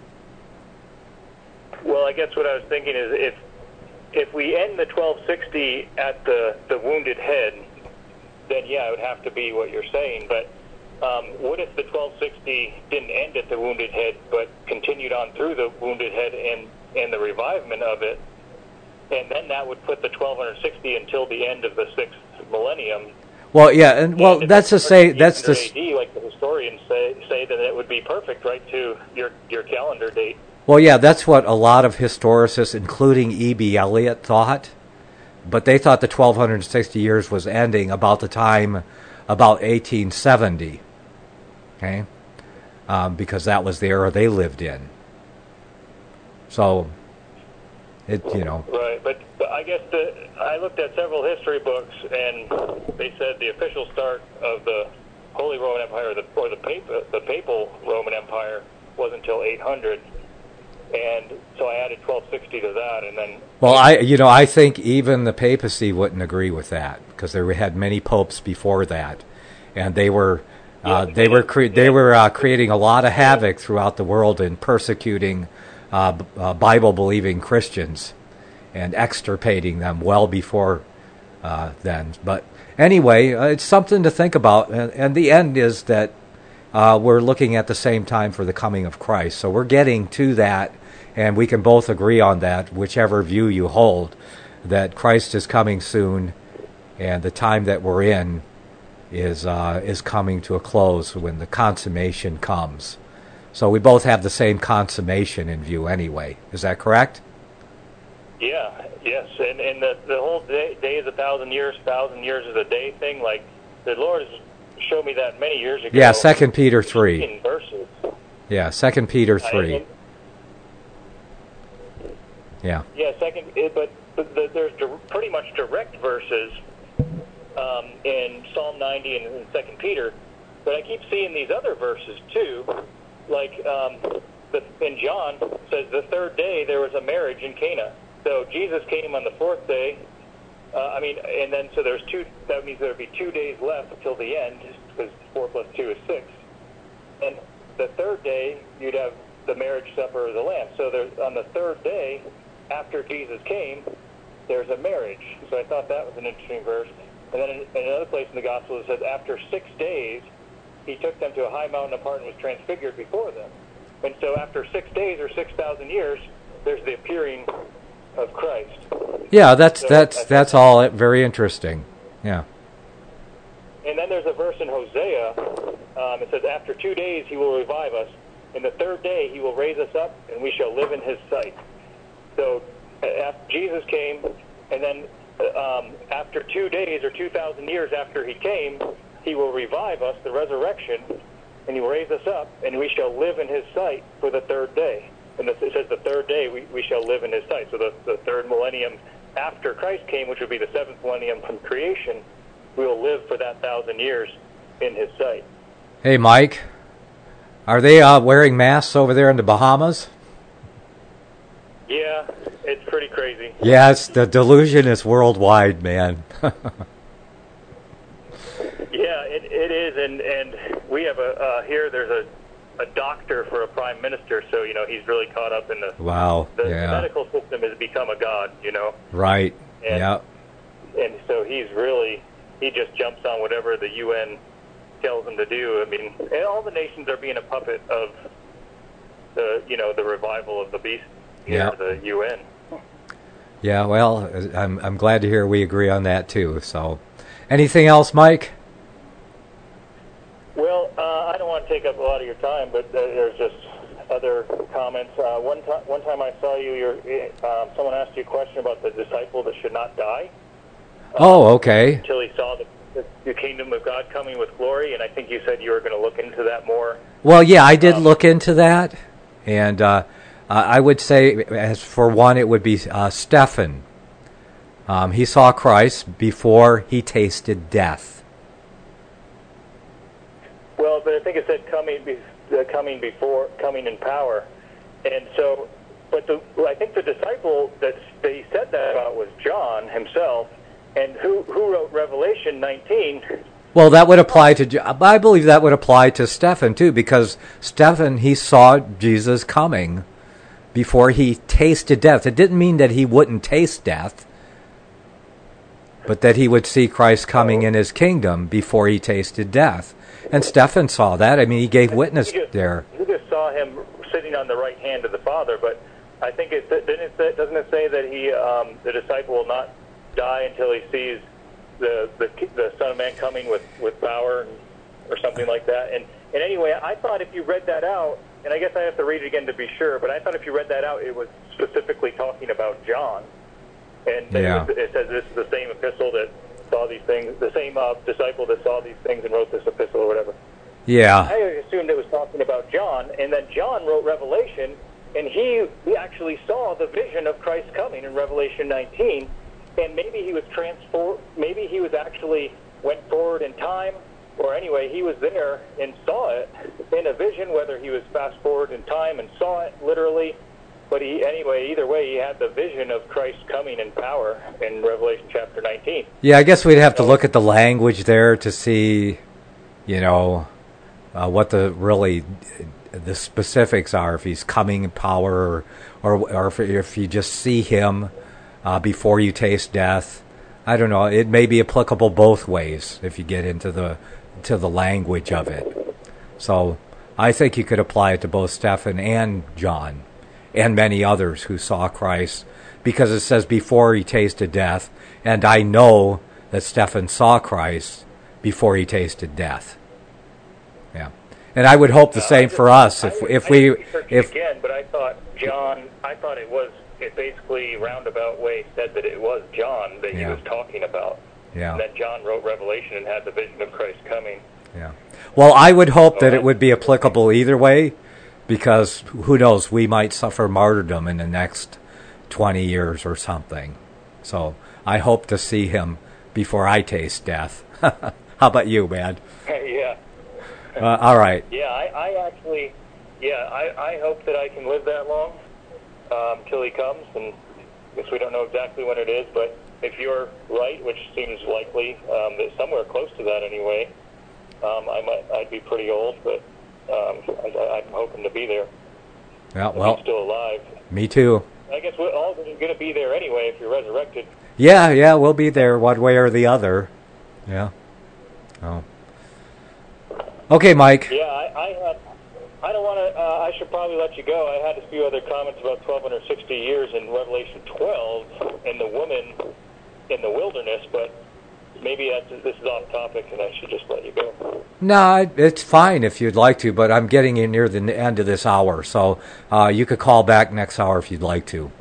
Well, I guess what I was thinking is if if we end the twelve sixty at the, the wounded head, then yeah, it would have to be what you're saying. But um, what if the twelve sixty didn't end at the wounded head, but continued on through the wounded head and, and the revivement of it? And then that would put the twelve sixty until the end of the sixth millennium. Well, yeah, and well, and that's to say that's the A D, like the historians say, say that it would be perfect right to your your calendar date. Well, yeah, that's what a lot of historicists, including E B. Elliott, thought. But they thought the twelve sixty years was ending about the time, about eighteen seventy. Okay? Um, because that was the era they lived in. So, it, you know. Right, but, but I guess the, I looked at several history books, and they said the official start of the Holy Roman Empire, or the, or the, papal, the Papal Roman Empire, was until eight hundred. And so I added twelve sixty to that, and then. Well, I you know I think even the papacy wouldn't agree with that because they had many popes before that, and they were uh, yeah, they were cre- they were uh, creating a lot of havoc throughout the world and persecuting uh, b- uh, Bible believing Christians and extirpating them well before uh, then. But anyway, uh, it's something to think about, and, and the end is that uh, we're looking at the same time for the coming of Christ, so we're getting to that. And we can both agree on that, whichever view you hold, that Christ is coming soon, and the time that we're in is uh, is coming to a close when the consummation comes. So we both have the same consummation in view anyway. Is that correct? Yeah, yes. And, and the, the whole day, day is a thousand years, thousand years is a day thing. Like, the Lord has showed me that many years ago. Yeah, Second Peter three. In verses. Yeah, Second Peter three. I, Yeah. Yeah, second, it, but, but the, there's di- pretty much direct verses um, in Psalm ninety and in Second Peter, but I keep seeing these other verses too, like um, the, in John it says the third day there was a marriage in Cana. So Jesus came on the fourth day. Uh, I mean, and then so there's two. That means there would be two days left until the end, because four plus two is six. And the third day you'd have the marriage supper of the Lamb. So there's on the third day. After Jesus came, there's a marriage. So I thought that was an interesting verse. And then in, in another place in the Gospel it says, after six days, he took them to a high mountain apart and was transfigured before them. And so after six days or six thousand years, there's the appearing of Christ. Yeah, that's So, that's that's all very interesting. Yeah. And then there's a verse in Hosea. Um, it says, "After two days he will revive us. In the third day he will raise us up, and we shall live in his sight." So uh, after Jesus came, and then um, after two days or two thousand years after he came, he will revive us, the resurrection, and he will raise us up, and we shall live in his sight for the third day. And it says the third day we, we shall live in his sight. So the, the third millennium after Christ came, which would be the seventh millennium from creation, we will live for that thousand years in his sight. Hey, Mike, are they uh, wearing masks over there in the Bahamas? Yeah, it's pretty crazy. Yes, the delusion is worldwide, man. Yeah, it, it is, and, and we have a uh, here. There's a, a doctor for a prime minister, so you know he's really caught up in the Wow. the Yeah. medical system has become a god, you know, Right. and, Yeah. and so he's really he just jumps on whatever the U N tells him to do. I mean, and all the nations are being a puppet of the you know the revival of the beast, Yeah. the U N. Yeah. Well, I'm I'm glad to hear we agree on that too. So, anything else, Mike? Well, uh, I don't want to take up a lot of your time, but uh, there's just other comments. Uh, one time, one time I saw you. You're, um, someone asked you a question about the disciple that should not die Oh, okay. until he saw the, the, the kingdom of God coming with glory, and I think you said you were going to look into that more. Well, yeah, I did Um, look into that, and uh, uh, I would say, as for one, it would be uh, Stephen. Um, he saw Christ before he tasted death. Well, but I think it said coming, be, uh, coming before, coming in power, and so. But the, well, I think the disciple that, that he said that about was John himself, and who who wrote Revelation nineteen. Well, that would apply to. Jo- I believe that would apply to Stephen too, because Stephen, he saw Jesus coming before he tasted death. It didn't mean that he wouldn't taste death, but that he would see Christ coming in his kingdom before he tasted death. And Stephen saw that. I mean, he gave witness He just- there. He just saw him sitting on the right hand of the Father, but I think it didn't it say, doesn't it say that he um, the disciple will not die until he sees the the, the Son of Man coming with, with power or something like that. And and anyway, I thought if you read that out, and I guess I have to read it again to be sure, but I thought if you read that out, it was specifically talking about John. And that Yeah. it, was, it says this is the same epistle that saw these things, the same uh, disciple that saw these things and wrote this epistle or whatever. Yeah. I assumed it was talking about John, and then John wrote Revelation, and he, he actually saw the vision of Christ coming in Revelation nineteen, and maybe he was transformed, maybe he was actually went forward in time, or anyway, he was there and saw it in a vision, whether he was fast forward in time and saw it literally, but he, anyway, either way, he had the vision of Christ coming in power in Revelation chapter nineteen. Yeah, I guess we'd have to look at the language there to see, you know, uh, what the really the specifics are. If he's coming in power, or or, or if, if you just see him uh, before you taste death. I don't know. It may be applicable both ways if you get into the to the language of it. So I think you could apply it to both Stephen and John and many others who saw Christ, because it says before he tasted death, and I know that Stephen saw Christ before he tasted death. Yeah, and I would hope the Uh, I same just- for us if I, if I we researched it if again, but I thought John. I thought it was it basically roundabout way said that it was John that he Yeah. was talking about. yeah. And then John wrote Revelation and had the vision of Christ coming. Yeah. Well, I would hope that Oh, it would be applicable either way, because who knows, we might suffer martyrdom in the next twenty years or something. So I hope to see him before I taste death. How about you, man? yeah, Uh, all right. yeah. I, I actually, yeah. I, I hope that I can live that long um, till he comes, and I guess we don't know exactly when it is. But if you're right, which seems likely, um, that somewhere close to that anyway. Um, I might, I'd be pretty old, but um, I, I'm hoping to be there. Yeah, If well, he's still alive. me too. I guess we're all going to be there anyway if you're resurrected. Yeah, yeah, we'll be there one way or the other. Yeah. Oh. Okay, Mike. Yeah, I, I had I don't want to, uh, I should probably let you go. I had a few other comments about twelve sixty years in Revelation twelve and the woman in the wilderness, but maybe that's, this is off topic and I should just let you go. No, it's fine if you'd like to, but I'm getting in near the end of this hour, so uh, you could call back next hour if you'd like to.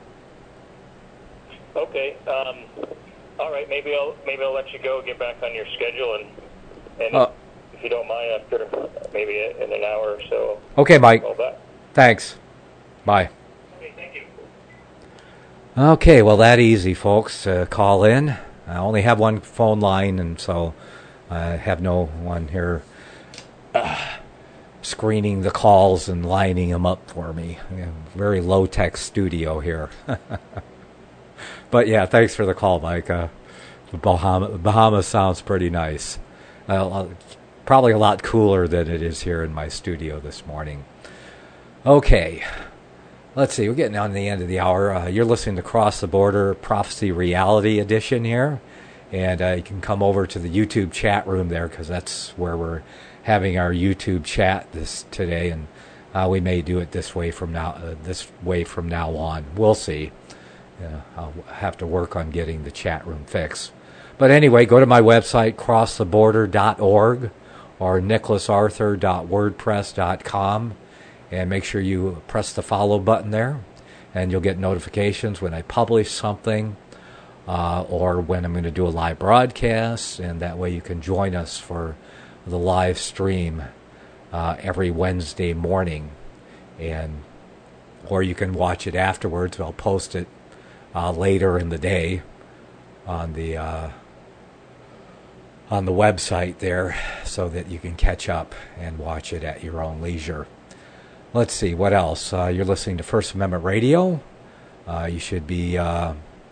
Okay. Um, all right. Maybe I'll maybe I'll let you go. Get back on your schedule, and and Uh, if you don't mind, after maybe in an hour or so. Okay, Mike. Call back. Thanks. Bye. Okay. Thank you. Okay. Well, that easy, folks. Uh, call in. I only have one phone line, and so I have no one here uh, screening the calls and lining them up for me. Yeah, very low-tech studio here. But yeah, thanks for the call, Mike. Uh, the Bahama, Bahamas sounds pretty nice. Uh, probably a lot cooler than it is here in my studio this morning. Okay, let's see. We're getting on the end of the hour. Uh, you're listening to Cross the Border Prophecy Reality Edition here, and uh, you can come over to the YouTube chat room there because that's where we're having our YouTube chat this today, and uh, we may do it this way from now. Uh, this way from now on. We'll see. Yeah, I'll have to work on getting the chat room fixed. But anyway, go to my website, cross the border dot org or nicholas arthur dot wordpress dot com, and make sure you press the follow button there, and you'll get notifications when I publish something uh, or when I'm going to do a live broadcast, and that way you can join us for the live stream uh, every Wednesday morning, and or you can watch it afterwards. I'll post it Uh, later in the day on the uh, on the website there, so that you can catch up and watch it at your own leisure. Let's see what else. Uh, you're listening to First Amendment Radio. Uh, you should be uh,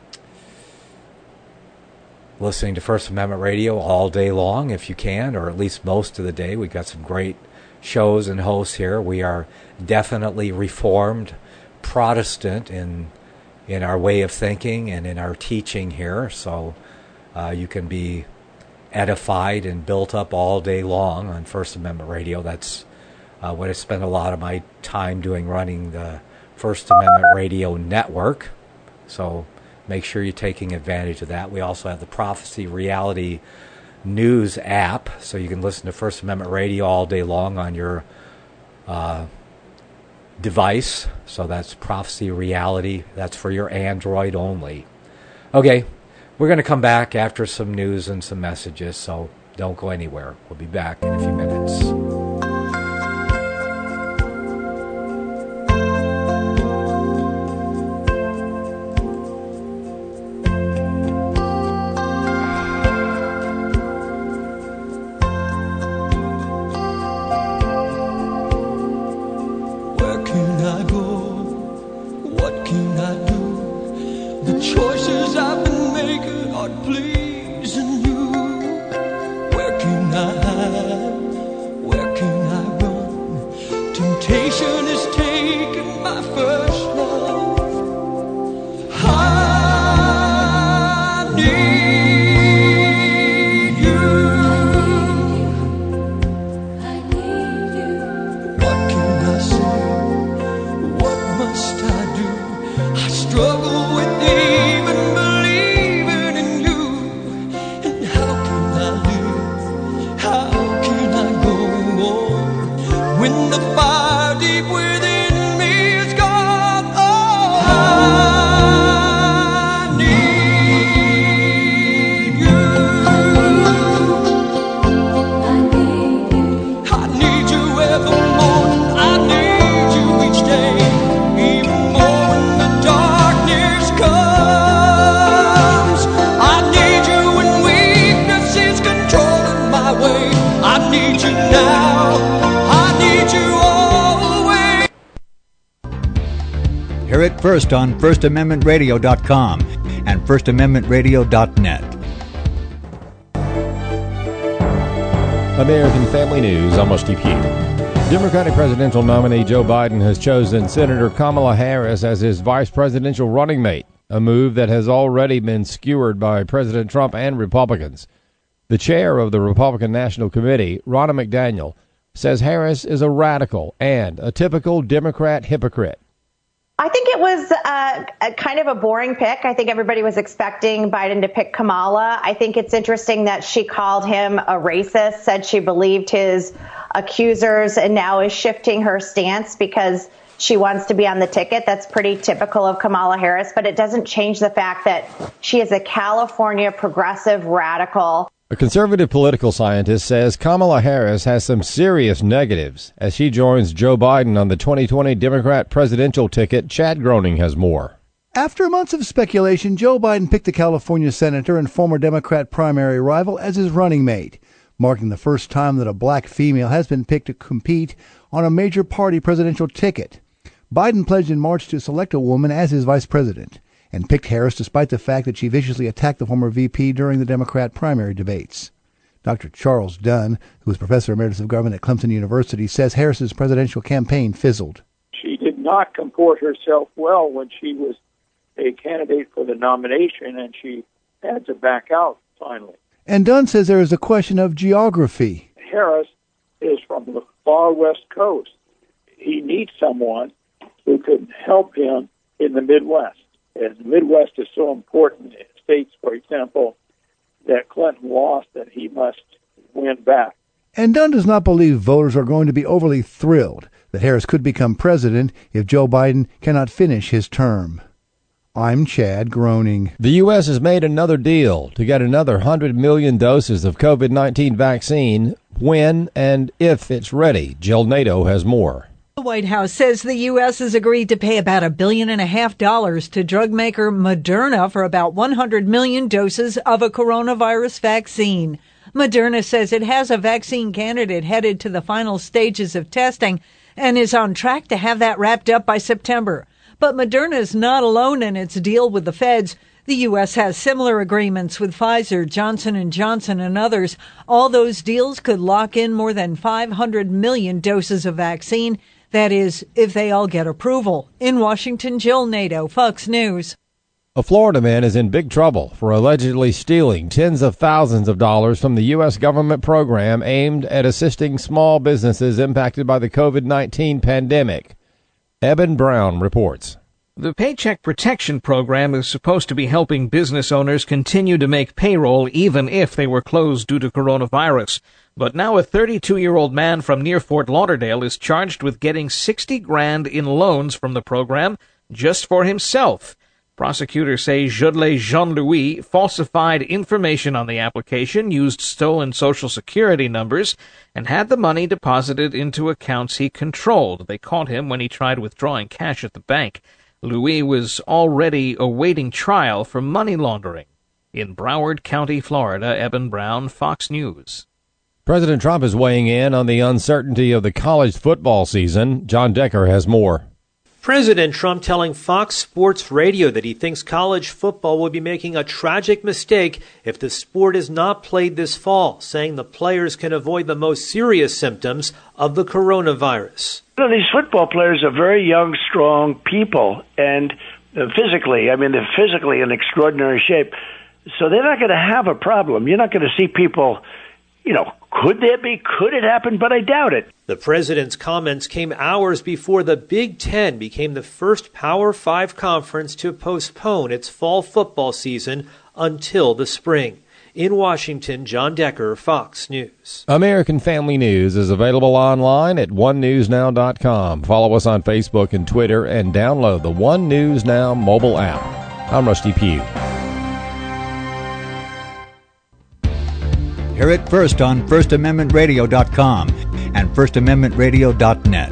listening to First Amendment Radio all day long if you can, or at least most of the day. We've got some great shows and hosts here. We are definitely Reformed Protestant in in our way of thinking and in our teaching here, so uh, you can be edified and built up all day long on First Amendment Radio. That's uh, what I spend a lot of my time doing, running the First Amendment Radio Network, so make sure you're taking advantage of that. We also have the Prophecy Reality News app, so you can listen to First Amendment Radio all day long on your uh, device. So that's Prophecy Reality. That's for your Android only. Okay, we're going to come back after some news and some messages, so don't go anywhere. We'll be back in a few minutes. First on first amendment radio dot com and first amendment radio dot net. American Family News, I'm Steve Hugh. Democratic presidential nominee Joe Biden has chosen Senator Kamala Harris as his vice presidential running mate, a move that has already been skewered by President Trump and Republicans. The chair of the Republican National Committee, Ronna McDaniel, says Harris is a radical and a typical Democrat hypocrite. I think it was uh, a kind of a boring pick. I think everybody was expecting Biden to pick Kamala. I think it's interesting that she called him a racist, said she believed his accusers, and now is shifting her stance because she wants to be on the ticket. That's pretty typical of Kamala Harris, but it doesn't change the fact that she is a California progressive radical. A conservative political scientist says Kamala Harris has some serious negatives. As she joins Joe Biden on the twenty twenty Democrat presidential ticket, Chad Groening has more. After months of speculation, Joe Biden picked the California senator and former Democrat primary rival as his running mate, marking the first time that a black female has been picked to compete on a major party presidential ticket. Biden pledged in March to select a woman as his vice president, and picked Harris despite the fact that she viciously attacked the former V P during the Democrat primary debates. Doctor Charles Dunn, who is professor emeritus of government at Clemson University, says Harris's presidential campaign fizzled. She did not comport herself well when she was a candidate for the nomination, and she had to back out finally. And Dunn says there is a question of geography. Harris is from the far west coast. He needs someone who can help him in the Midwest. And the Midwest is so important in states, for example, that Clinton lost, that he must win back. And Dunn does not believe voters are going to be overly thrilled that Harris could become president if Joe Biden cannot finish his term. I'm Chad Groening. The U S has made another deal to get another one hundred million doses of COVID nineteen vaccine when and if it's ready. Jill Nato has more. The White House says the U S has agreed to pay about a billion and a half dollars to drug maker Moderna for about one hundred million doses of a coronavirus vaccine. Moderna says it has a vaccine candidate headed to the final stages of testing and is on track to have that wrapped up by September. But Moderna is not alone in its deal with the feds. The U S has similar agreements with Pfizer, Johnson and Johnson, and others. All those deals could lock in more than five hundred million doses of vaccine. That is, if they all get approval. In Washington, Jill Nato, Fox News. A Florida man is in big trouble for allegedly stealing tens of thousands of dollars from the U S government program aimed at assisting small businesses impacted by the COVID nineteen pandemic. Eben Brown reports. The Paycheck Protection Program is supposed to be helping business owners continue to make payroll even if they were closed due to coronavirus. But now a thirty-two-year-old man from near Fort Lauderdale is charged with getting sixty grand in loans from the program just for himself. Prosecutors say Jodelet Jean-Louis falsified information on the application, used stolen Social Security numbers, and had the money deposited into accounts he controlled. They caught him when he tried withdrawing cash at the bank. Louis was already awaiting trial for money laundering. In Broward County, Florida, Eben Brown, Fox News. President Trump is weighing in on the uncertainty of the college football season. John Decker has more. President Trump telling Fox Sports Radio that he thinks college football will be making a tragic mistake if the sport is not played this fall, saying the players can avoid the most serious symptoms of the coronavirus. You know, these football players are very young, strong people, and uh, physically, I mean, they're physically in extraordinary shape, so they're not going to have a problem. You're not going to see people, you know, could there be, could it happen, but I doubt it. The president's comments came hours before the Big Ten became the first Power Five conference to postpone its fall football season until the spring. In Washington, John Decker, Fox News. American Family News is available online at one news now dot com. Follow us on Facebook and Twitter and download the One News Now mobile app. I'm Rusty Pugh. Hear it first on first amendment radio dot com and first amendment radio dot net.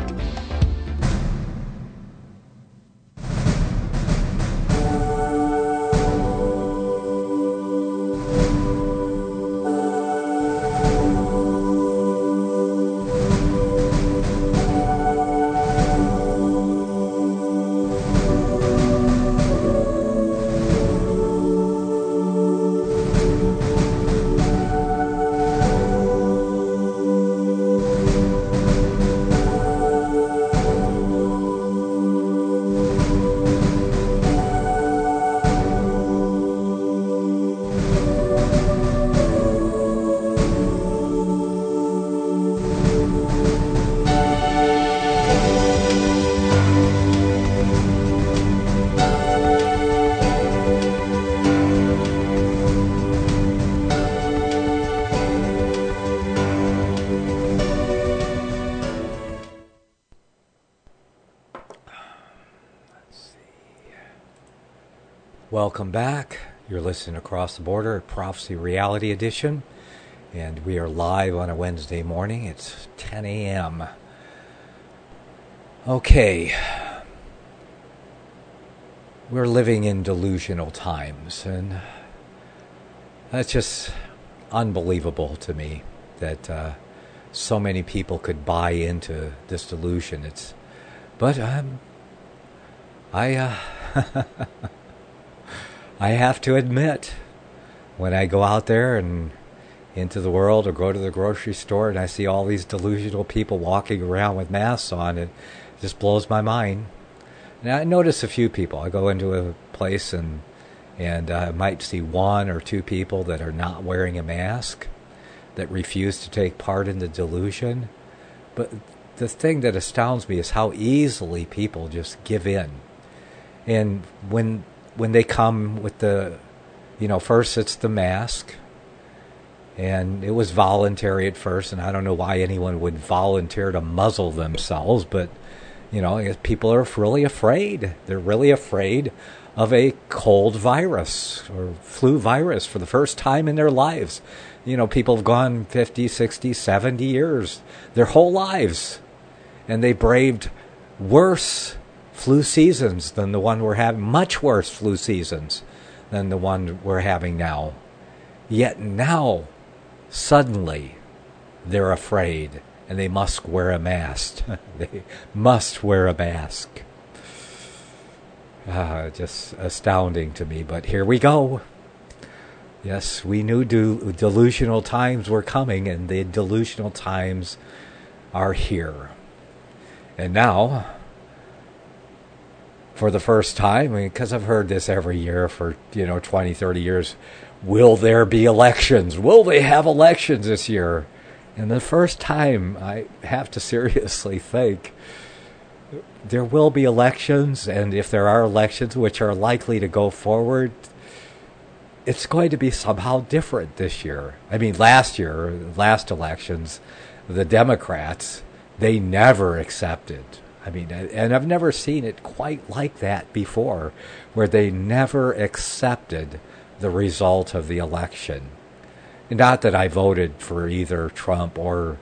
Welcome back. You're listening Across the Border at Prophecy Reality Edition, and we are live on a Wednesday morning. It's ten a.m. Okay. We're living in delusional times, and that's just unbelievable to me that uh, so many people could buy into this delusion. It's, but um, I, uh, I have to admit, when I go out there and into the world or go to the grocery store and I see all these delusional people walking around with masks on, it just blows my mind. And I notice a few people. I go into a place and and I might see one or two people that are not wearing a mask, that refuse to take part in the delusion. But the thing that astounds me is how easily people just give in. And when when they come with the, you know, first it's the mask, and it was voluntary at first, and I don't know why anyone would volunteer to muzzle themselves, but, you know, people are really afraid. They're really afraid of a cold virus or flu virus for the first time in their lives. You know, people have gone fifty, sixty, seventy years, their whole lives, and they braved worse flu seasons than the one we're having, much worse flu seasons than the one we're having now. Yet now, suddenly, they're afraid, and they must wear a mask. They must wear a mask. Uh, just astounding to me, but here we go. Yes, we knew du- delusional times were coming, and the delusional times are here. And now, for the first time, because I mean, I've heard this every year for, you know, twenty, thirty years, will there be elections? Will they have elections this year? And the first time, I have to seriously think, there will be elections, and if there are elections which are likely to go forward, it's going to be somehow different this year. I mean, last year, last elections, the Democrats, they never accepted. I mean, and I've never seen it quite like that before, where they never accepted the result of the election. Not that I voted for either Trump or,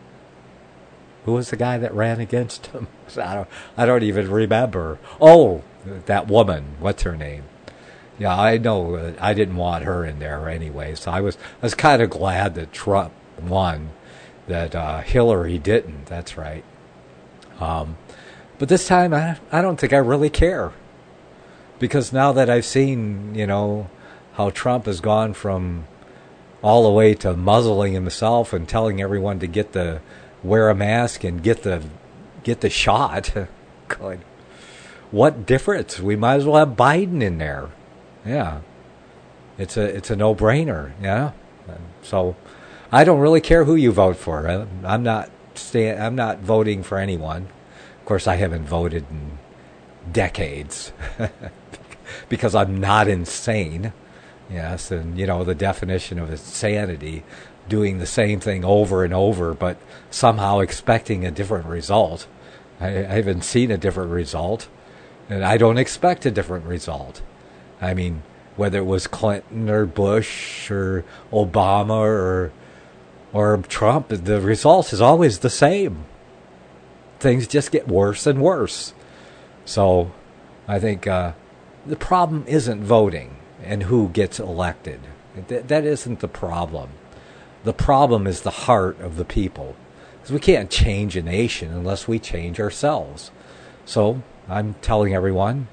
who was the guy that ran against him? I don't, I don't even remember. Oh, that woman. What's her name? Yeah, I know. Uh, I didn't want her in there anyway. So I was, I was kind of glad that Trump won, that uh, Hillary didn't. That's right. Um, but this time, I, I don't think I really care, because now that I've seen, you know, how Trump has gone from all the way to muzzling himself and telling everyone to get the wear a mask and get the get the shot. God, what difference? We might as well have Biden in there. Yeah, it's a it's a no brainer. Yeah, so I don't really care who you vote for. I, I'm not stay, I'm not voting for anyone. Of course, I haven't voted in decades because I'm not insane. Yes, and you know the definition of insanity, doing the same thing over and over, but somehow expecting a different result. I, I haven't seen a different result, and I don't expect a different result. I mean, whether it was Clinton or Bush or Obama or or Trump, the result is always the same. Things just get worse and worse. So I think uh, the problem isn't voting and who gets elected. Th- that isn't the problem. The problem is the heart of the people. Because we can't change a nation unless we change ourselves. So I'm telling everyone,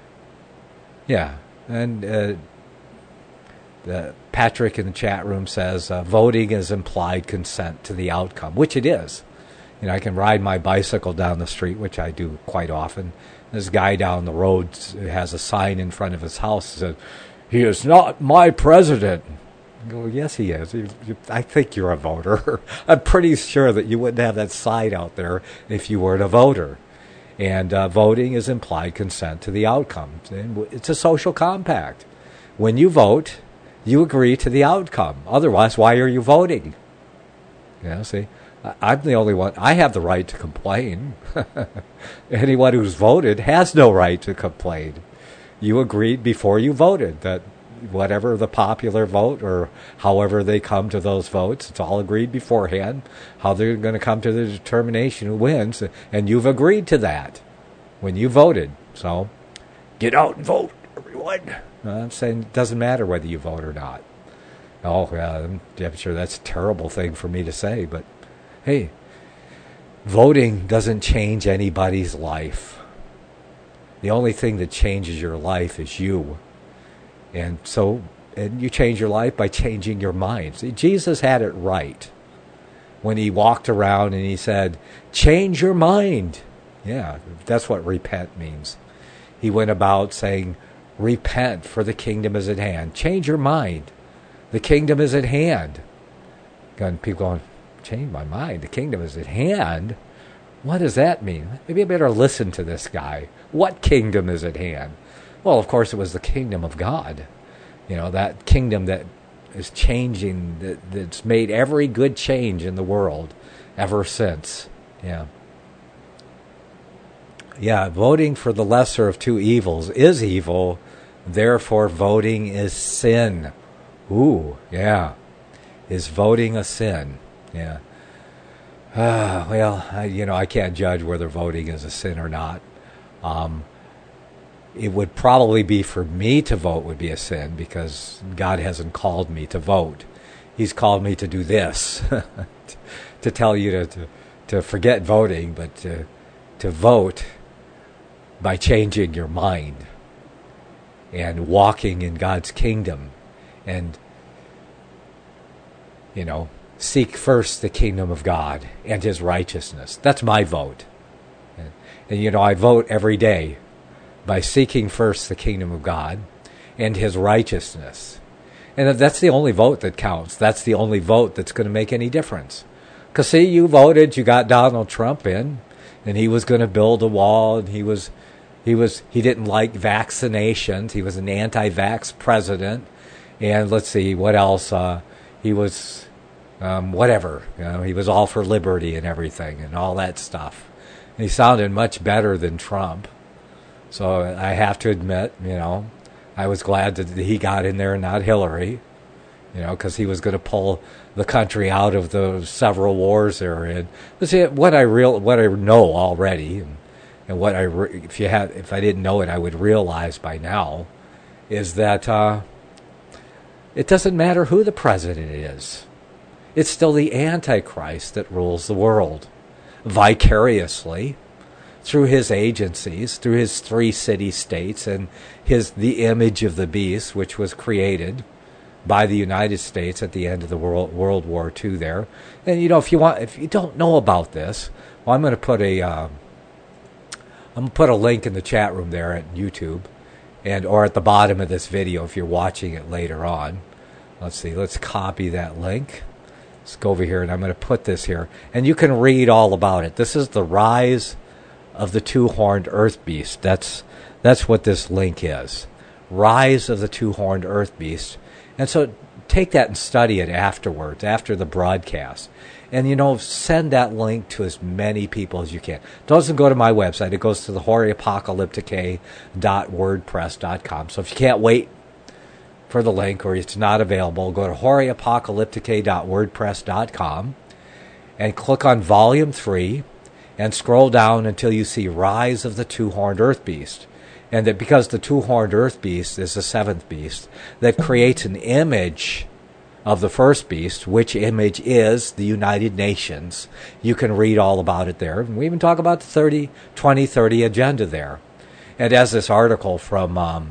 yeah, and uh, the Patrick in the chat room says uh, voting is implied consent to the outcome, which it is. You know, I can ride my bicycle down the street, which I do quite often. This guy down the road has a sign in front of his house that says, "He is not my president." I go, yes, he is. I think you're a voter. I'm pretty sure that you wouldn't have that sign out there if you weren't a voter. And uh, voting is implied consent to the outcome. It's a social compact. When you vote, you agree to the outcome. Otherwise, why are you voting? Yeah, see, I'm the only one. I have the right to complain. Anyone who's voted has no right to complain. you agreed before you voted that whatever the popular vote or however they come to those votes, it's all agreed beforehand how they're going to come to the determination who wins, and you've agreed to that when you voted. So get out and vote, everyone. I'm saying it doesn't matter whether you vote or not. Oh, yeah, I'm sure that's a terrible thing for me to say, but hey, voting doesn't change anybody's life. The only thing that changes your life is you. And so, and you change your life by changing your mind. See, Jesus had it right when he walked around and he said, change your mind. Yeah, that's what repent means. He went about saying, repent, for the kingdom is at hand. Change your mind. The kingdom is at hand. And people going, change my mind. The kingdom is at hand? What does that mean? Maybe I better listen to this guy. What kingdom is at hand? Well, of course, it was the kingdom of God. You know, that kingdom that is changing, that, that's made every good change in the world ever since. Yeah. Yeah, voting for the lesser of two evils is evil. Therefore, voting is sin. Ooh, yeah. Is voting a sin? Yeah. Uh, well, I, you know, I can't judge whether voting is a sin or not. Um, it would probably be for me to vote would be a sin because God hasn't called me to vote. He's called me to do this, to tell you to, to to forget voting, but to to vote by changing your mind and walking in God's kingdom and, you know, seek first the kingdom of God and his righteousness. That's my vote. And, and, you know, I vote every day by seeking first the kingdom of God and his righteousness. And that's the only vote that counts. That's the only vote that's going to make any difference. Because, see, you voted, you got Donald Trump in, and he was going to build a wall, and he was, he was, he didn't like vaccinations. He was an anti-vax president. And let's see, what else? Uh, he was... Um, whatever, you know, he was all for liberty and everything and all that stuff. And he sounded much better than Trump. So I have to admit, you know, I was glad that he got in there and not Hillary, you know, because he was going to pull the country out of the several wars they're in. But see, what I real, what I know already, and, and what I, re- if you had, if I didn't know it, I would realize by now, is that uh, it doesn't matter who the president is. It's still the Antichrist that rules the world vicariously through his agencies, through his three city-states and his the image of the beast, which was created by the United States at the end of the World World War Two. There, and you know, if you want, if you don't know about this, well, I'm going to put a uh, I'm going to put a link in the chat room there at YouTube, and or at the bottom of this video if you're watching it later on. Let's see. Let's copy that link. Let's go over here, and I'm going to put this here. And you can read all about it. This is the rise of the two-horned earth beast. That's that's what this link is. Rise of the two-horned earth beast. And so take that and study it afterwards, after the broadcast. And, you know, send that link to as many people as you can. It doesn't go to my website. It goes to the Hori Apocalypticae dot wordpress dot com. So if you can't wait for the link, or it's not available, go to Hori Apocalypticae dot wordpress dot com and click on Volume three and scroll down until you see Rise of the Two-Horned Earth Beast. And that because the two-horned earth beast is the seventh beast that creates an image of the first beast, which image is the United Nations. You can read all about it there. And we even talk about the thirty, twenty thirty agenda there. And as this article from... Um,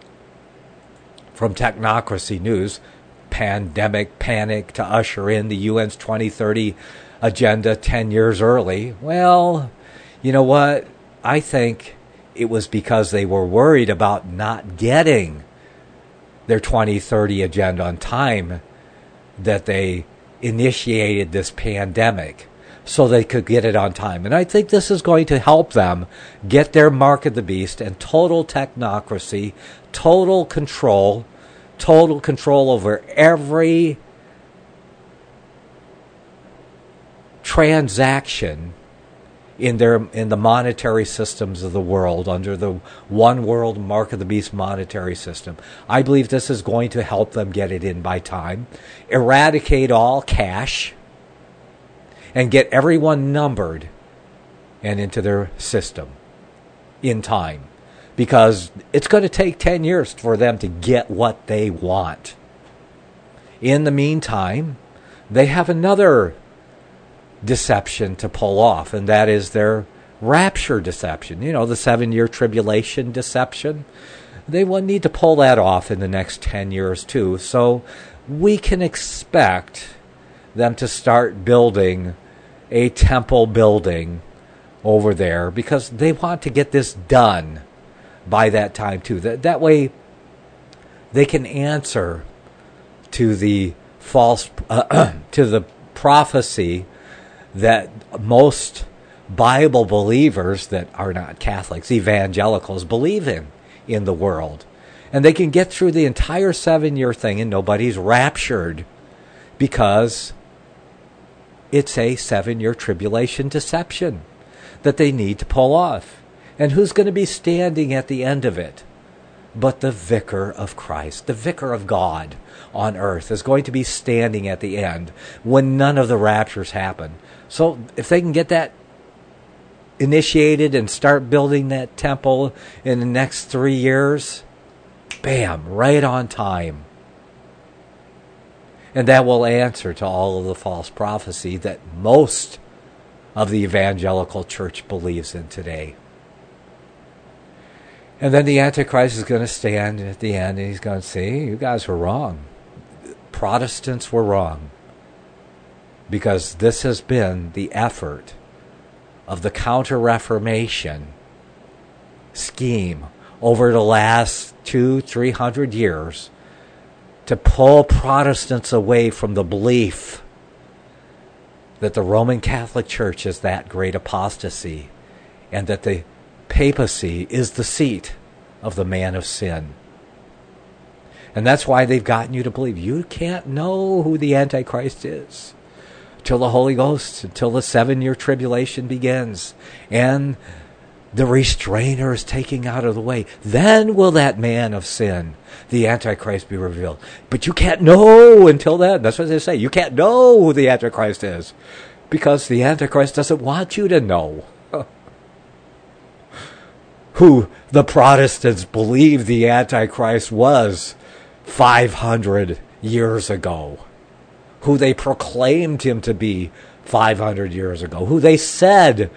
From Technocracy News, pandemic panic to usher in the U N's twenty thirty agenda ten years early. Well, you know what? I think it was because they were worried about not getting their twenty thirty agenda on time that they initiated this pandemic so they could get it on time. And I think this is going to help them get their mark of the beast and total technocracy, total control, total control over every transaction in their in the monetary systems of the world, under the one world mark of the beast monetary system. I believe this is going to help them get it in by time, eradicate all cash, and get everyone numbered and into their system in time. Because it's going to take ten years for them to get what they want. In the meantime, they have another deception to pull off, and that is their rapture deception. You know, the seven-year tribulation deception. They will need to pull that off in the next ten years too. So we can expect them to start building a temple building over there because they want to get this done by that time too. That, that way they can answer to the false, uh, to the prophecy that most Bible believers that are not Catholics, evangelicals, believe in in the world. And they can get through the entire seven-year thing and nobody's raptured because it's a seven-year tribulation deception that they need to pull off. And who's going to be standing at the end of it? But the vicar of Christ, the vicar of God on earth is going to be standing at the end when none of the raptures happen. So if they can get that initiated and start building that temple in the next three years, bam, right on time. And that will answer to all of the false prophecy that most of the evangelical church believes in today. And then the Antichrist is going to stand at the end and he's going to say, you guys were wrong. Protestants were wrong. Because this has been the effort of the Counter-Reformation scheme over the last two, three hundred years to pull Protestants away from the belief that the Roman Catholic Church is that great apostasy and that the papacy is the seat of the man of sin. And that's why they've gotten you to believe you can't know who the Antichrist is till the Holy Ghost, until the seven-year tribulation begins and the restrainer is taken out of the way. Then will that man of sin, the Antichrist, be revealed. But you can't know until then. That's what they say. You can't know who the Antichrist is because the Antichrist doesn't want you to know who the Protestants believe the Antichrist was five hundred years ago, who they proclaimed him to be five hundred years ago, who they said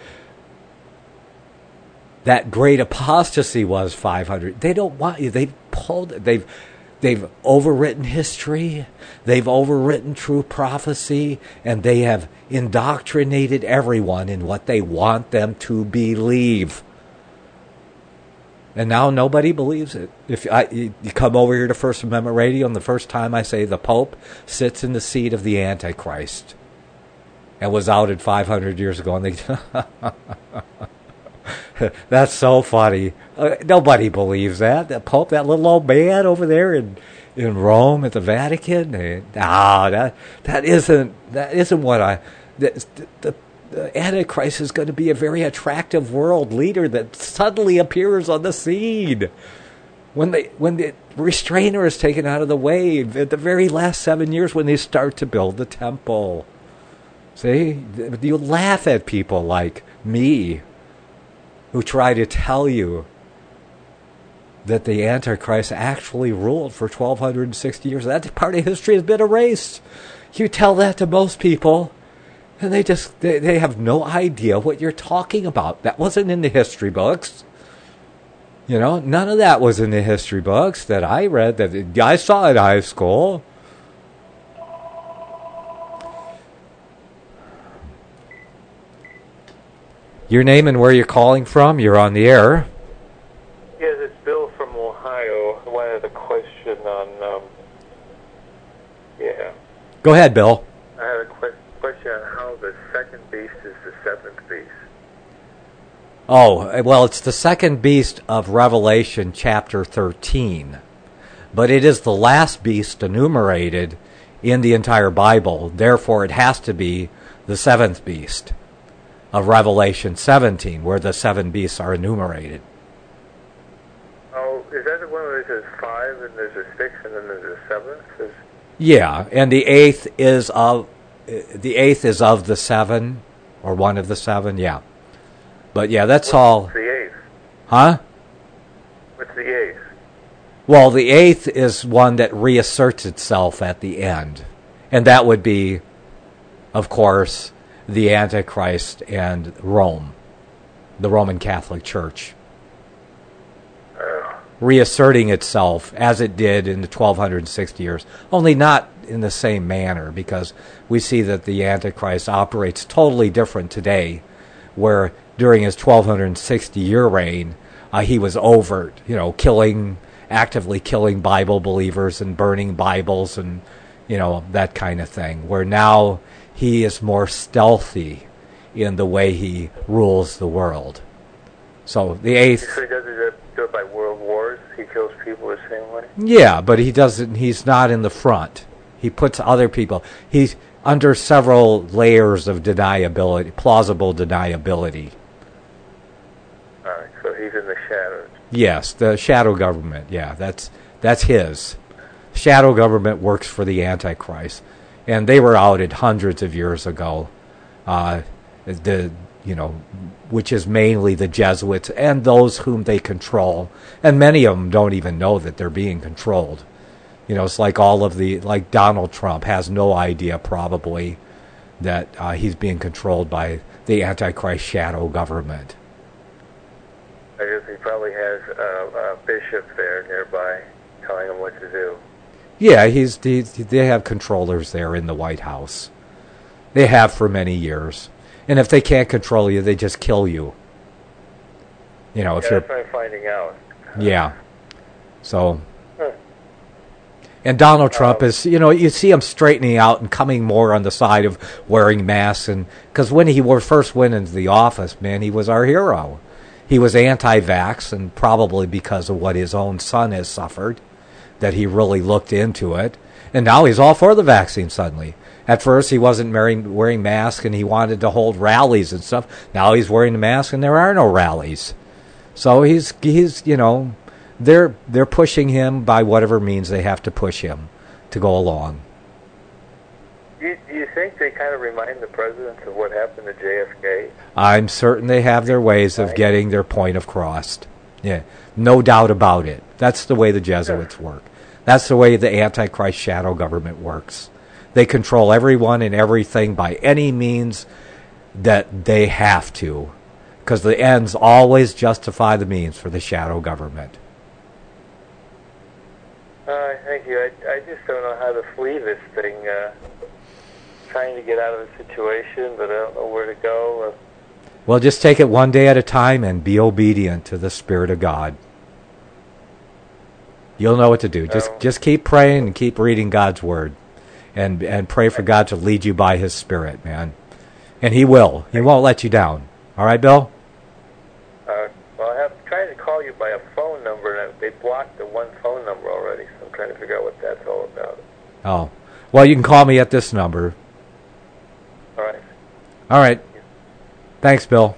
that great apostasy was five hundred. They don't want you. They've pulled, they've, they've overwritten history. They've overwritten true prophecy, and they have indoctrinated everyone in what they want them to believe. And now nobody believes it. If I, you come over here to First Amendment Radio, and the first time I say the Pope sits in the seat of the Antichrist and was outed five hundred years ago, and they, that's so funny. Uh, nobody believes that. The Pope, that little old man over there in in Rome at the Vatican. They, no, that that isn't that isn't what I. The, the, The Antichrist is going to be a very attractive world leader that suddenly appears on the scene when they when the restrainer is taken out of the way at the very last seven years when they start to build the temple. See, you laugh at people like me who try to tell you that the Antichrist actually ruled for twelve sixty years. That part of history has been erased. You tell that to most people, and they just, they, they have no idea what you're talking about. That wasn't in the history books. You know, none of that was in the history books that I read, that I saw in high school. Your name and where you're calling from? You're on the air. Yes, it's Bill from Ohio. I wanted a question on, um, yeah. Go ahead, Bill. I had a que- question on how the second beast is the seventh beast. Oh, well, it's the second beast of Revelation chapter thirteen. But it is the last beast enumerated in the entire Bible. Therefore, it has to be the seventh beast of Revelation seventeen, where the seven beasts are enumerated. Oh, is that the one where there's a five and there's a six and then there's a seven? Is... Yeah, and the eighth is of the eighth is of the seven, or one of the seven. Yeah, but yeah, that's What's all. the eighth? Huh? What's the eighth? Well, the eighth is one that reasserts itself at the end, and that would be, of course, the Antichrist and Rome, the Roman Catholic Church, reasserting itself as it did in the twelve sixty years, only not in the same manner, because we see that the Antichrist operates totally different today, where during his twelve sixty year reign, uh, he was overt, you know, killing, actively killing Bible believers and burning Bibles and, you know, that kind of thing, where now he is more stealthy in the way he rules the world. So the eighth... So he does it, do it by world wars? He kills people the same way? Yeah, but he doesn't, he's not in the front. He puts other people, he's under several layers of deniability, plausible deniability. All right, so he's in the shadows. Yes, the shadow government, yeah, that's that's his. Shadow government works for the Antichrist. And they were outed hundreds of years ago. Uh, the you know, which is mainly the Jesuits and those whom they control. And many of them don't even know that they're being controlled. You know, it's like all of the, like Donald Trump has no idea probably that uh, he's being controlled by the Antichrist shadow government. I guess he probably has a, a bishop there nearby telling him what to do. Yeah, he's, he's they have controllers there in the White House. They have for many years. And if they can't control you, they just kill you. You know, if yeah, you're... that's what I'm finding out. Yeah. So... And Donald Trump um, is, you know, you see him straightening out and coming more on the side of wearing masks. And because when he first went into the office, man, he was our hero. He was anti-vax, and probably because of what his own son has suffered, that he really looked into it. And now he's all for the vaccine suddenly. At first he wasn't wearing, wearing masks, and he wanted to hold rallies and stuff. Now he's wearing the mask, and there are no rallies. So he's, he's you know... They're they're pushing him by whatever means they have to push him to go along. Do you, do you think they kind of remind the presidents of what happened to J F K? I'm certain they have their ways of getting their point across. Yeah, no doubt about it. That's the way the Jesuits work. That's the way the Antichrist shadow government works. They control everyone and everything by any means that they have to, because the ends always justify the means for the shadow government. Uh, thank you. I, I just don't know how to flee this thing. Uh, trying to get out of the situation, but I don't know where to go. Uh, well, just take it one day at a time and be obedient to the Spirit of God. You'll know what to do. Just, just keep praying and keep reading God's Word, and and pray for God to lead you by His Spirit, man. And He will. He won't let you down. All right, Bill? Uh, well, I have tried to call you by a phone number, and they blocked the one phone number already, so I'm trying to figure out what that's all about. Oh. Well, you can call me at this number. All right. All right. Thanks, Bill.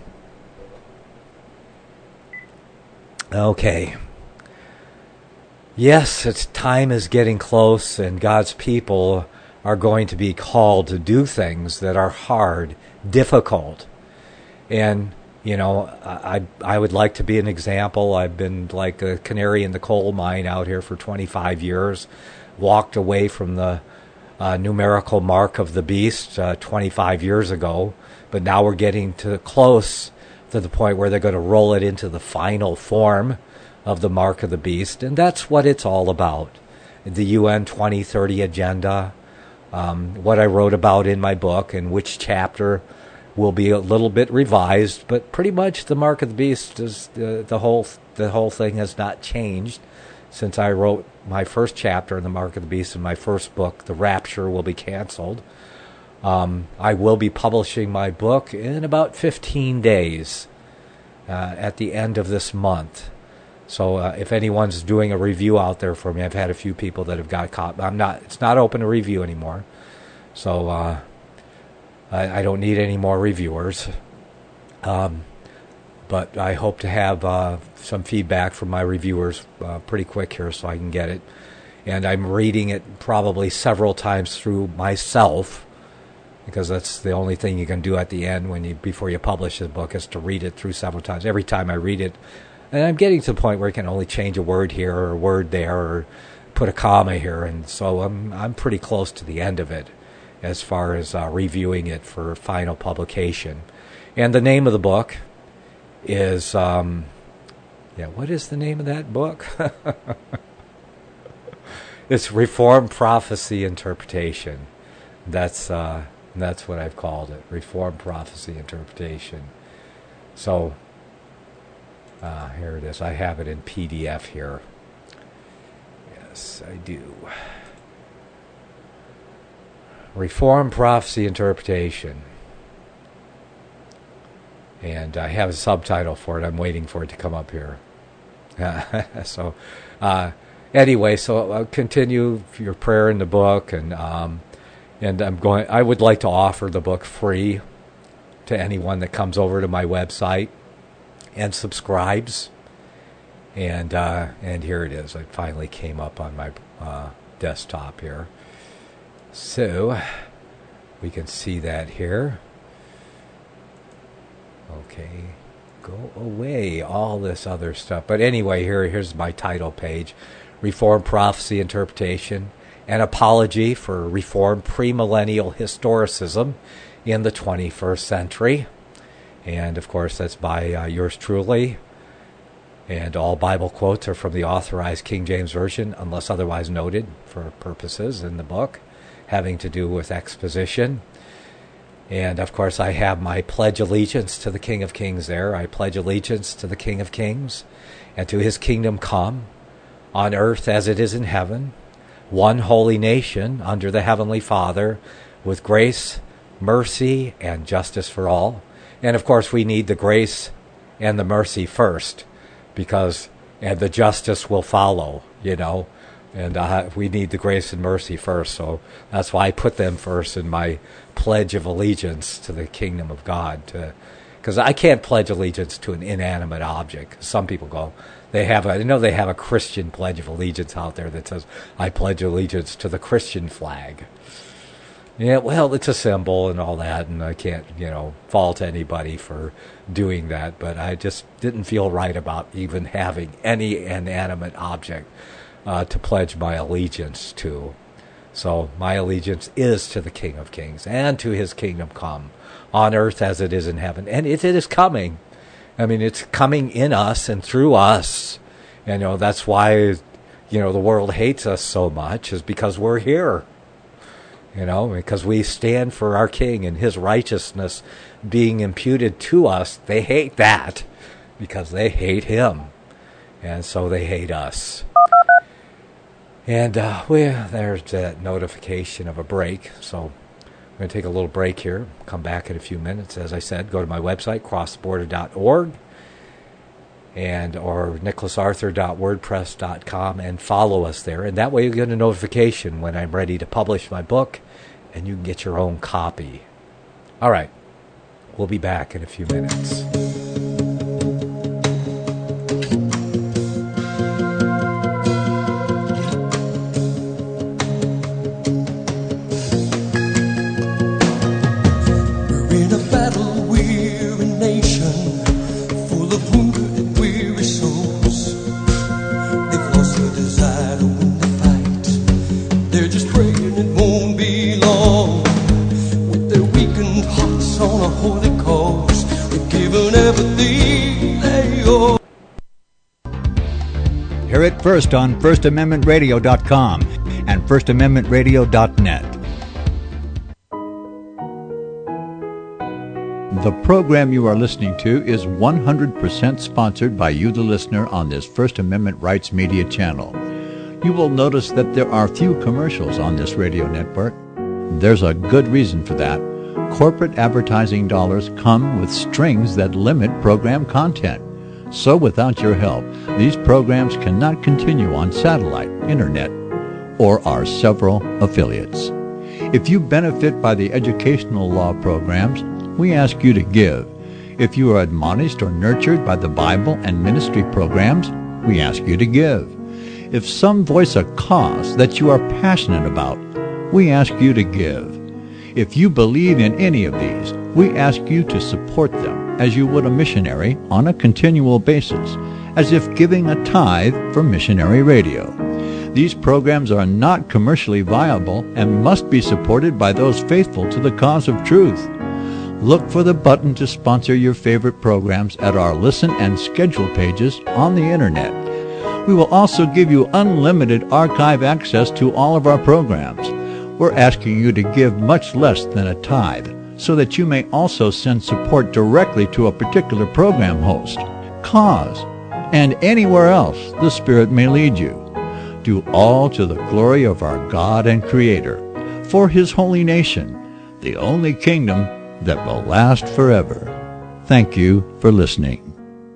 Okay. Yes, its time is getting close, and God's people are going to be called to do things that are hard, difficult. And, you know, I I would like to be an example. I've been like a canary in the coal mine out here for twenty-five years, walked away from the uh, numerical mark of the beast uh, twenty-five years ago, but now we're getting to close to the point where they're going to roll it into the final form of the mark of the beast, and that's what it's all about. The U N twenty thirty agenda, um, what I wrote about in my book, and which chapter will be a little bit revised, but pretty much the mark of the beast is the, the whole the whole thing has not changed since I wrote my first chapter in the mark of the beast in my first book. The Rapture will be canceled. Um, I will be publishing my book in about fifteen days uh, at the end of this month. So uh, if anyone's doing a review out there for me, I've had a few people that have got caught. I'm not. It's not open to review anymore. So uh, I, I don't need any more reviewers. Um, but I hope to have uh, some feedback from my reviewers uh, pretty quick here so I can get it. And I'm reading it probably several times through myself, because that's the only thing you can do at the end when you before you publish the book is to read it through several times. Every time I read it, and I'm getting to the point where I can only change a word here or a word there or put a comma here, and so I'm I'm pretty close to the end of it as far as uh, reviewing it for final publication. And the name of the book is um, yeah, what is the name of that book? It's Reformed Prophecy Interpretation. That's uh, that's what I've called it, Reformed Prophecy Interpretation. So uh, here it is. I have it in P D F here. Yes, I do. Reformed Prophecy Interpretation. And I have a subtitle for it. I'm waiting for it to come up here. so, uh, anyway, so I'll continue your prayer in the book, and um, and I'm going. I would like to offer the book free to anyone that comes over to my website and subscribes. And uh, and here it is. It finally came up on my uh, desktop here, so we can see that here. Okay, go away, all this other stuff. But anyway, here here's my title page. Reformed Prophecy Interpretation, an apology for Reformed premillennial historicism in the twenty-first century. And, of course, that's by uh, yours truly. And all Bible quotes are from the Authorized King James Version, unless otherwise noted for purposes in the book having to do with exposition. And, of course, I have my pledge allegiance to the King of Kings there. I pledge allegiance to the King of Kings and to his kingdom come, on earth as it is in heaven, one holy nation under the Heavenly Father, with grace, mercy, and justice for all. And, of course, we need the grace and the mercy first, because and the justice will follow, you know. And uh, we need the grace and mercy first, so that's why I put them first in my pledge of allegiance to the kingdom of God. Because I can't pledge allegiance to an inanimate object. Some people go, they have a, I know they have a Christian pledge of allegiance out there that says, I pledge allegiance to the Christian flag. Yeah, well, it's a symbol and all that, and I can't, you know, fault anybody for doing that, but I just didn't feel right about even having any inanimate object uh, to pledge my allegiance to. So my allegiance is to the King of Kings and to his kingdom come, on earth as it is in heaven. And it, it is coming. I mean, it's coming in us and through us. And, you know, that's why, you know, the world hates us so much, is because we're here. You know, because we stand for our King and his righteousness being imputed to us. They hate that because they hate him. And so they hate us. And uh, we, there's that notification of a break. So I'm going to take a little break here. Come back in a few minutes. As I said, go to my website, cross the border dot org. And or nicholas arthur dot wordpress dot com, and follow us there. And that way you'll get a notification when I'm ready to publish my book, and you can get your own copy. All right. We'll be back in a few minutes. We're in a battle-weary nation, full of wounded and weary souls. They've lost the desire to win the fight. They're just praying it won't be long. With their weakened hearts on a holy cause, they've given everything they own. Hear it first on first amendment radio dot com and first amendment radio dot net. The program you are listening to is one hundred percent sponsored by you, the listener, on this First Amendment Rights Media channel. You will notice that there are few commercials on this radio network. There's a good reason for that. Corporate advertising dollars come with strings that limit program content. So without your help, these programs cannot continue on satellite, internet, or our several affiliates. If you benefit by the educational law programs, we ask you to give. If you are admonished or nurtured by the Bible and ministry programs, we ask you to give. If some voice a cause that you are passionate about, we ask you to give. If you believe in any of these, we ask you to support them as you would a missionary on a continual basis, as if giving a tithe for missionary radio. These programs are not commercially viable and must be supported by those faithful to the cause of truth. Look for the button to sponsor your favorite programs at our listen and schedule pages on the Internet. We will also give you unlimited archive access to all of our programs. We're asking you to give much less than a tithe, so that you may also send support directly to a particular program host, cause, and anywhere else the Spirit may lead you. Do all to the glory of our God and Creator, for His holy nation, the only kingdom that will last forever. Thank you for listening.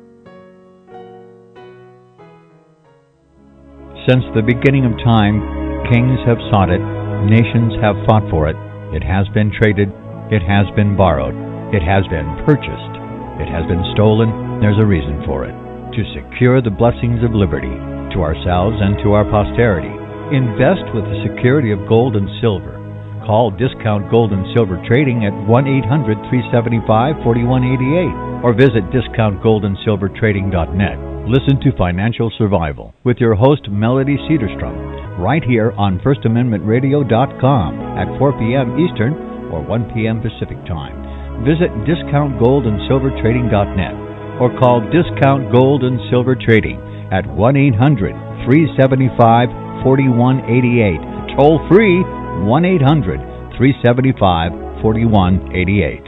Since the beginning of time, kings have sought it, nations have fought for it. It has been traded, it has been borrowed, it has been purchased, it has been stolen. There's a reason for it. To secure the blessings of liberty to ourselves and to our posterity. Invest with the security of gold and silver. Call Discount Gold and Silver Trading at one eight hundred, three seven five, four one eight eight or visit discount gold and silver trading dot net. Listen to Financial Survival with your host Melody Cedarstrom right here on first amendment radio dot com at four p.m. Eastern or one p.m. Pacific Time. Visit discount gold and silver trading dot net or call Discount Gold and Silver Trading at one eight hundred, three seven five, four one eight eight. Toll free one eight hundred, three seven five, four one eight eight.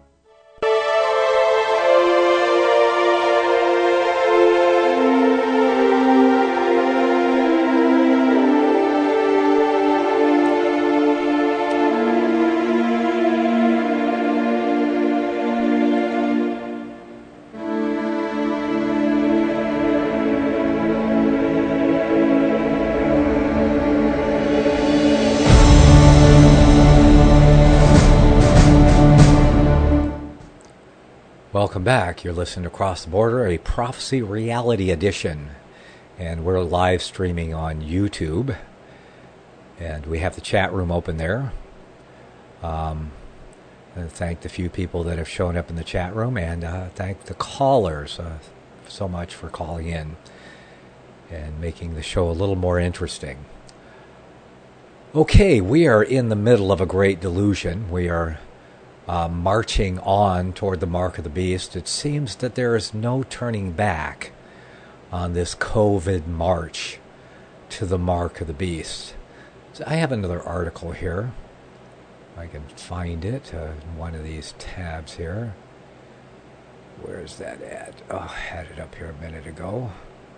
Welcome back. You're listening to Across the Border, a Prophecy Reality Edition. And we're live streaming on YouTube. And we have the chat room open there. Um, and thank the few people that have shown up in the chat room. And uh, thank the callers uh, so much for calling in and making the show a little more interesting. Okay, we are in the middle of a great delusion. We are Uh, marching on toward the mark of the beast. It seems that there is no turning back on this COVID march to the mark of the beast. So I have another article here. I can find it uh, in one of these tabs here. Where is that at? Oh, I had it up here a minute ago.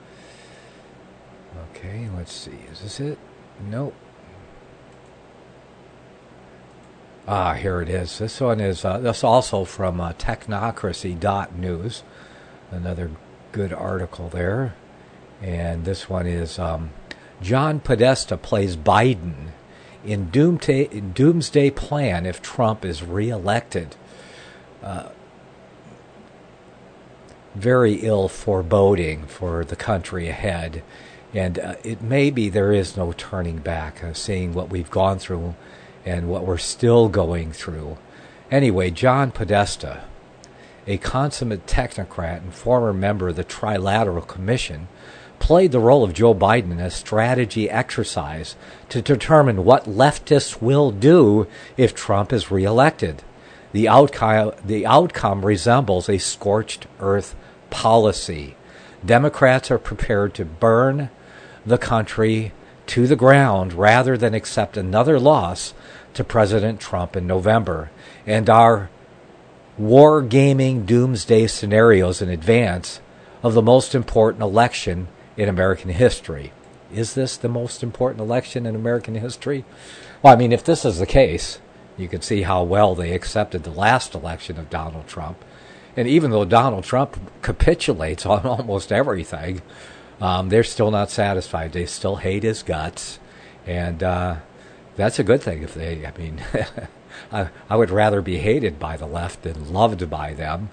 Okay, let's see. Is this it? Nope. Ah, here it is. This one is uh, this also from uh, technocracy dot news. Another good article there. And this one is um, John Podesta plays Biden in doomsday, doomsday plan if Trump is reelected. Uh, very ill foreboding for the country ahead. And uh, it may be there is no turning back, uh, seeing what we've gone through and what we're still going through. Anyway, John Podesta, a consummate technocrat and former member of the Trilateral Commission, played the role of Joe Biden in a strategy exercise to determine what leftists will do if Trump is reelected. The outcome, the outcome resembles a scorched earth policy. Democrats are prepared to burn the country to the ground rather than accept another loss to President Trump in November, and are war-gaming doomsday scenarios in advance of the most important election in American history. Is this the most important election in American history? Well, I mean, if this is the case, you can see how well they accepted the last election of Donald Trump. And even though Donald Trump capitulates on almost everything, um, they're still not satisfied. They still hate his guts. And uh, that's a good thing if they, I mean, I, I would rather be hated by the left than loved by them.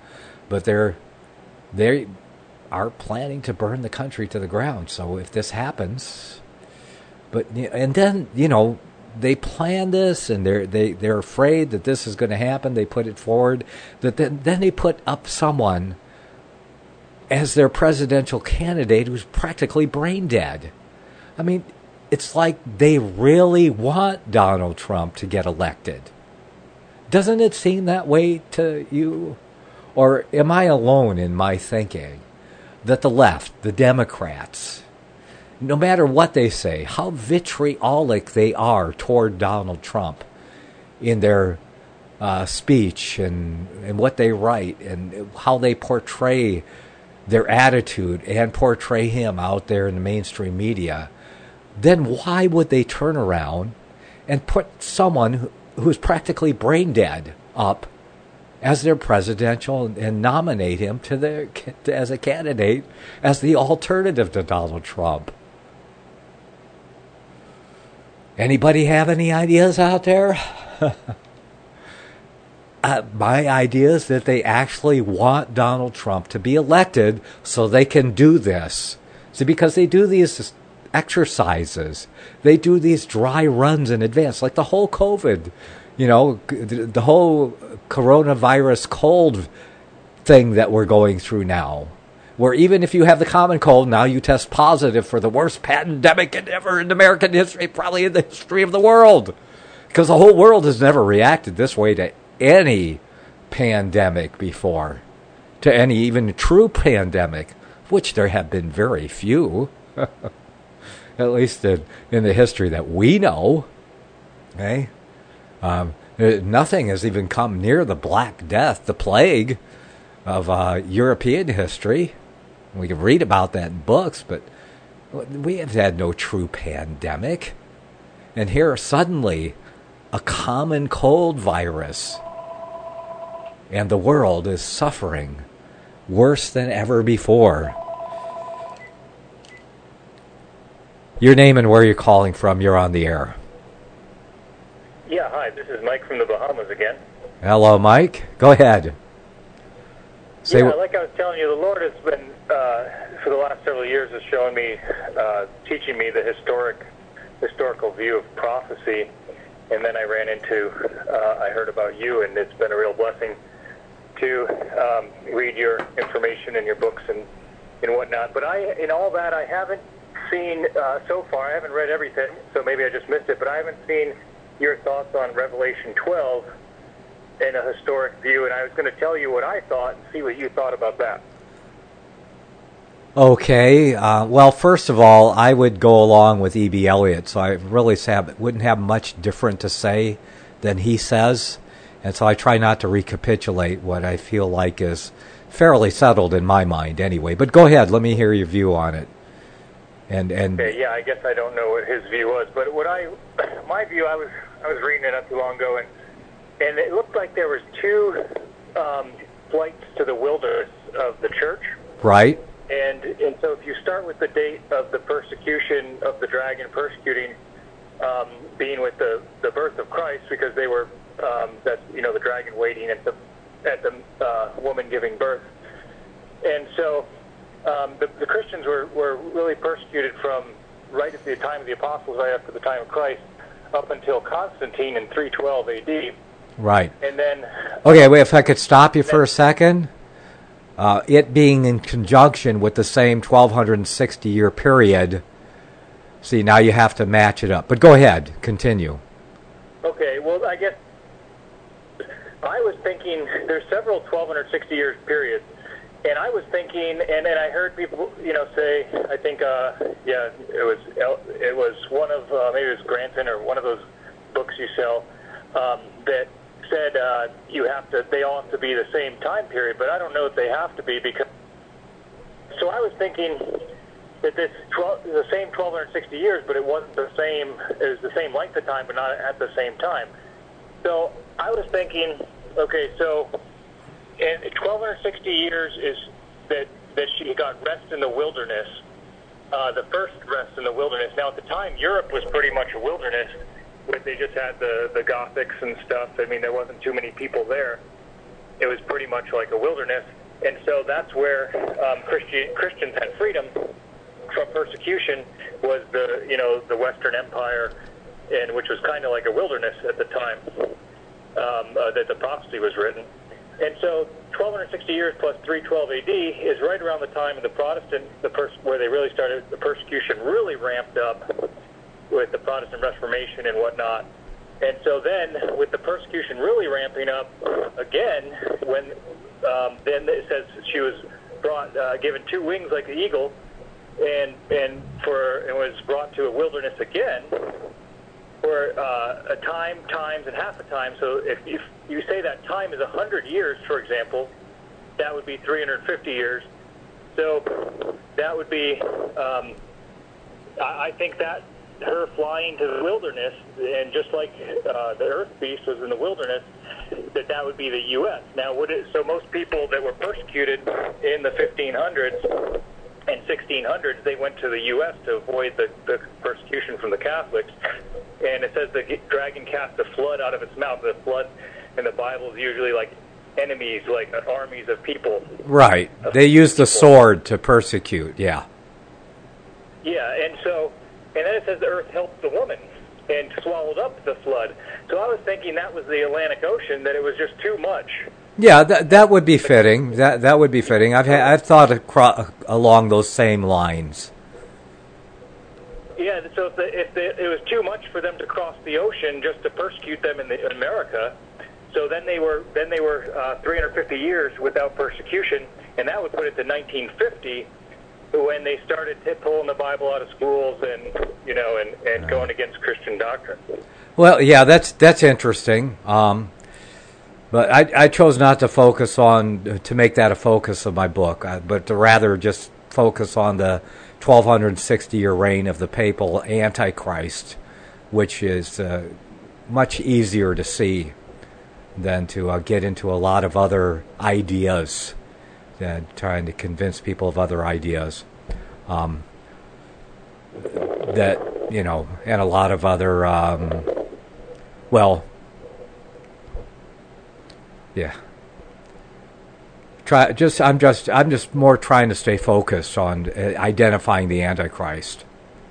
but they're they are planning to burn the country to the ground. So if this happens, but and then you know they plan this and they're they they're afraid that this is going to happen. They put it forward. That then then they put up someone as their presidential candidate who's practically brain dead. I mean, it's like they really want Donald Trump to get elected. Doesn't it seem that way to you? Or am I alone in my thinking that the left, the Democrats, no matter what they say, how vitriolic they are toward Donald Trump in their uh, speech and, and what they write and how they portray their attitude and portray him out there in the mainstream media, then why would they turn around and put someone who, who's practically brain dead up as their presidential and nominate him to their as a candidate as the alternative to Donald Trump? Anybody have any ideas out there? uh, my idea is that they actually want Donald Trump to be elected so they can do this. See, because they do these exercises, they do these dry runs in advance, like the whole COVID, you know, the whole coronavirus cold thing that we're going through now, where even if you have the common cold, now you test positive for the worst pandemic ever in American history, probably in the history of the world, because the whole world has never reacted this way to any pandemic before, to any even true pandemic, which there have been very few, at least in, in the history that we know. Okay? Um, nothing has even come near the Black Death, the plague of uh, European history. We can read about that in books, but we have had no true pandemic. And here suddenly, a common cold virus, and the world is suffering worse than ever before. Your name and where you're calling from. You're on the air. Yeah, hi. This is Mike from the Bahamas again. Hello, Mike. Go ahead. Say yeah, wh- like I was telling you, the Lord has been, uh, for the last several years, has shown me, uh, teaching me the historic, historical view of prophecy. And then I ran into, uh, I heard about you, and it's been a real blessing to um, read your information in your books and, and whatnot. But I, in all that, I haven't seen, uh, so far, I haven't read everything, so maybe I just missed it, but I haven't seen your thoughts on Revelation twelve in a historic view, and I was going to tell you what I thought and see what you thought about that. Okay. Uh, well, first of all, I would go along with E B. Elliott, so I really have, wouldn't have much different to say than he says, and so I try not to recapitulate what I feel like is fairly settled in my mind anyway. But go ahead, let me hear your view on it. And and Okay, yeah, I guess I don't know what his view was, but what I, my view, I was I was reading it not too long ago, and and it looked like there was two um, flights to the wilderness of the church. Right. And and so if you start with the date of the persecution of the dragon persecuting, um, being with the, the birth of Christ, because they were um, that you know the dragon waiting at the at the uh, woman giving birth, and so. Um, the, the Christians were, were really persecuted from right at the time of the apostles, right after the time of Christ, up until Constantine in three twelve A D. Right. And then... Okay, wait, if I could stop you for a second. Uh, it being in conjunction with the same twelve sixty year period. See, now you have to match it up. But go ahead, continue. Okay, well, I guess I was thinking there's several twelve sixty year periods. And I was thinking, and then I heard people, you know, say, I think, uh, yeah, it was it was one of, uh, maybe it was Granton or one of those books you sell, um, that said uh, you have to, they all have to be the same time period, but I don't know if they have to be, because, so I was thinking that this twelve, the same twelve sixty years, but it wasn't the same, it was the same length of time, but not at the same time. So I was thinking, okay, so... And twelve sixty years is that, that she got rest in the wilderness, uh, the first rest in the wilderness. Now, at the time, Europe was pretty much a wilderness, but they just had the, the Gothics and stuff. I mean, there wasn't too many people there. It was pretty much like a wilderness. And so that's where um, Christian, Christians had freedom from persecution, was the, you know, the Western Empire, and which was kind of like a wilderness at the time um, uh, that the prophecy was written. And so twelve sixty years plus three twelve A D is right around the time of the Protestant, the pers- where they really started, the persecution really ramped up with the Protestant Reformation and whatnot. And so then, with the persecution really ramping up again, when um, then it says she was brought, uh, given two wings like the eagle, and and for and was brought to a wilderness again, for uh, a time, times, and half a time. So if, if you say that time is one hundred years, for example, that would be three hundred fifty years. So that would be, um, I, I think that her flying to the wilderness, and just like uh, the earth beast was in the wilderness, that that would be the U S Now, would it, so most people that were persecuted in the fifteen hundreds and sixteen hundreds, they went to the U S to avoid the, the persecution from the Catholics. And it says the dragon cast a flood out of its mouth. The flood in the Bible is usually like enemies, like armies of people. Right. They used the sword to persecute, yeah. Yeah, and so, and then it says the earth helped the woman and swallowed up the flood. So I was thinking that was the Atlantic Ocean, that it was just too much. Yeah, that that would be fitting. That that would be fitting. I've ha- I've thought acro- along those same lines. Yeah, so if, the, if the, it was too much for them to cross the ocean just to persecute them in, the, in America, so then they were then they were uh, three hundred fifty years without persecution, and that would put it to nineteen fifty, when they started t- pulling the Bible out of schools and you know and, and right. going against Christian doctrine. Well, yeah, that's that's interesting. Um, but I, I chose not to focus on to make that a focus of my book, uh, but to rather just focus on the twelve sixty year reign of the papal Antichrist, which is uh, much easier to see than to uh, get into a lot of other ideas, than trying to convince people of other ideas. Um, that, you know, and a lot of other, um, well, yeah. Try just. I'm just. I'm just more trying to stay focused on uh, identifying the Antichrist.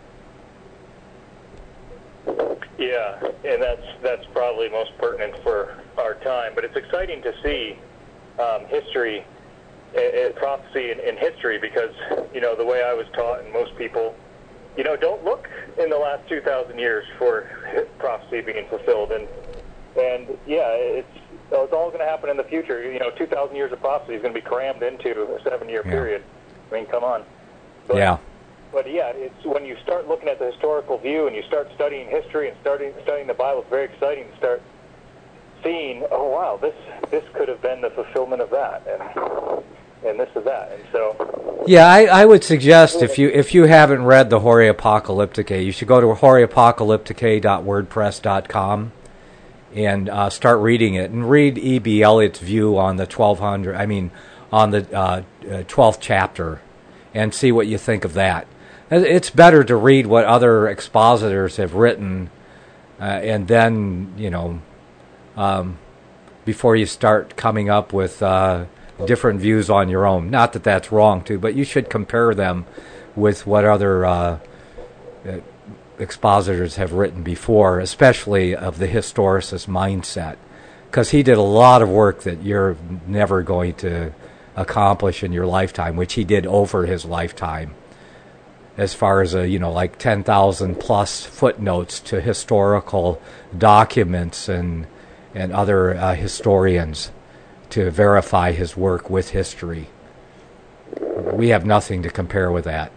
Yeah, and that's that's probably most pertinent for our time. But it's exciting to see um, history, uh, uh, prophecy in, in history, because you know the way I was taught, and most people, you know, don't look in the last two thousand years for prophecy being fulfilled, and and yeah, it's. So it's all going to happen in the future. You know, two thousand years of prophecy is going to be crammed into a seven-year yeah. period. I mean, come on. But, yeah. But yeah, it's when you start looking at the historical view and you start studying history and starting studying the Bible, it's very exciting to start seeing, oh wow, this this could have been the fulfillment of that, and and this is that, and so. Yeah, I, I would suggest if you if you haven't read the Horia Apocalyptica, you should go to horia apocalyptica dot wordpress dot com. And uh, start reading it, and read E B. Elliott's view on the twelve hundred. I mean, on the uh, uh, twelfth chapter, and see what you think of that. It's better to read what other expositors have written, uh, and then you know, um, before you start coming up with uh, different views on your own. Not that that's wrong too, but you should compare them with what other uh, uh, expositors have written before, especially of the historicist mindset, because he did a lot of work that you're never going to accomplish in your lifetime, which he did over his lifetime, as far as a, you know, like ten thousand plus footnotes to historical documents and and other uh, historians to verify his work with history. We have nothing to compare with that.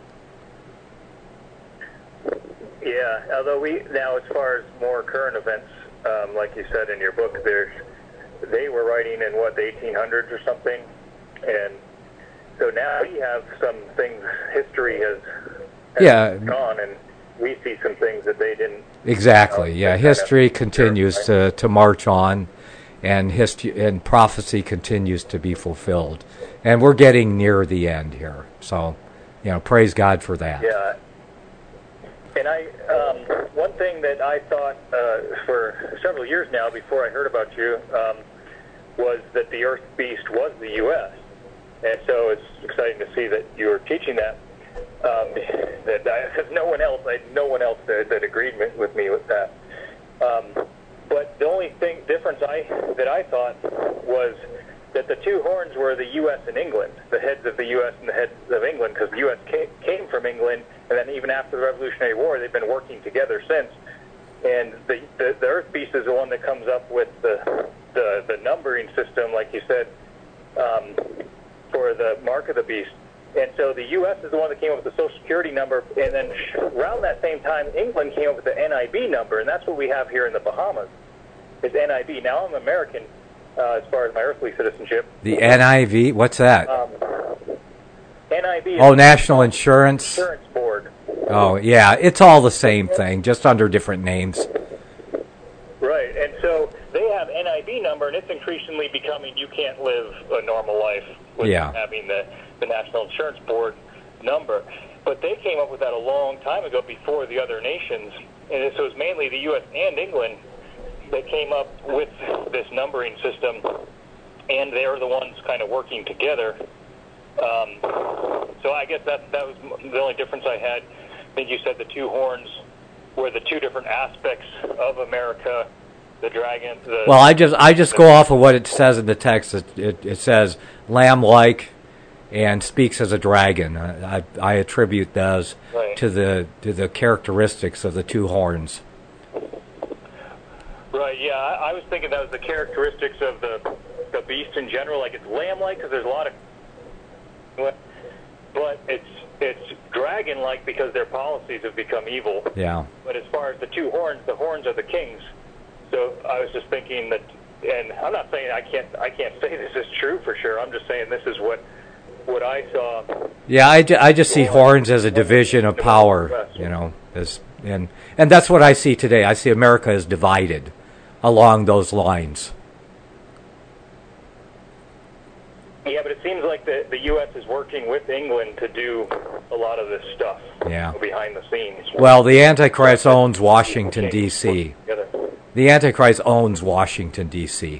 Yeah, although we now, as far as more current events, um, like you said in your book, there's they were writing in what the eighteen hundreds or something, and so now we have some things history has, has yeah gone, and we see some things that they didn't. Exactly. Um, yeah, history continues right? to to march on, and history and prophecy continues to be fulfilled, and we're getting near the end here. So, you know, praise God for that. Yeah. And I, um, one thing that I thought uh, for several years now, before I heard about you, um, was that the Earth Beast was the U S And so it's exciting to see that you were teaching that. Um, that I, no one else, I, no one else that, that agreed with me with that. Um, but the only thing difference I that I thought was that the two horns were the U S and England, the heads of the U S and the heads of England, because the U S came, came from England, and then even after the Revolutionary War, they've been working together since. And the, the, the Earth Beast is the one that comes up with the the, the numbering system, like you said, um, for the mark of the beast. And so the U S is the one that came up with the Social Security number, and then around that same time, England came up with the N I B number, and that's what we have here in the Bahamas, is N I B. Now I'm American uh, as far as my earthly citizenship. The N I V, what's that? Um, N I B. Oh, National Insurance. Insurance Board. Oh, yeah, it's all the same thing, just under different names. Right, and so they have N I B number, and it's increasingly becoming you can't live a normal life without Yeah. having the, the National Insurance Board number. But they came up with that a long time ago before the other nations, and so it was mainly the U S and England that came up with this numbering system, and they're the ones kind of working together. Um, so I guess that that was the only difference I had. I think you said the two horns were the two different aspects of America. The dragon. The, Well, I just I just go off of what it says in the text. It it, it says lamb-like and speaks as a dragon. I I, I attribute those Right. to the to the characteristics of the two horns. Right. Yeah, I, I was thinking that was the characteristics of the the beast in general. Like it's lamb-like because there's a lot of, but it's it's dragon-like because their policies have become evil. Yeah. But as far as the two horns, the horns are the kings. So I was just thinking that, and I'm not saying I can't I can't say this is true for sure. I'm just saying this is what what I saw. Yeah, I, ju- I just see horns as a division of power, you know, as and and that's what I see today. I see America as divided along those lines. Yeah, but it seems like the the U S is working with England to do a lot of this stuff. Yeah. Behind the scenes. Well, the Antichrist owns Washington, D C Together. The Antichrist owns Washington, D C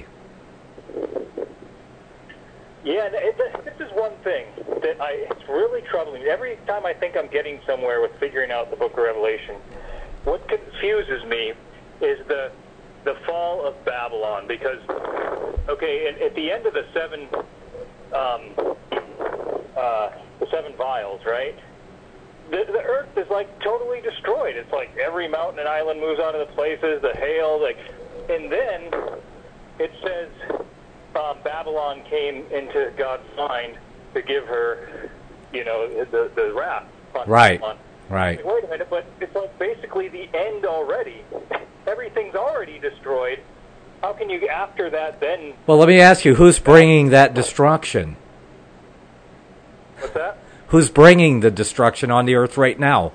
Yeah, and it, this is one thing that I it's really troubling. Every time I think I'm getting somewhere with figuring out the Book of Revelation, what confuses me is the the fall of Babylon. Because, okay, at, at the end of the seven um, uh, the seven vials, right? The, the earth is like totally destroyed. It's like every mountain and island moves out of the places, the hail, like, and then it says um, Babylon came into God's mind to give her, you know, the the wrath on Right. Babylon. Right. Like, wait a minute, but it's like basically the end already. Everything's already destroyed. How can you, after that, then? Well, let me ask you, who's bringing that destruction? What's that? Who's bringing the destruction on the earth right now?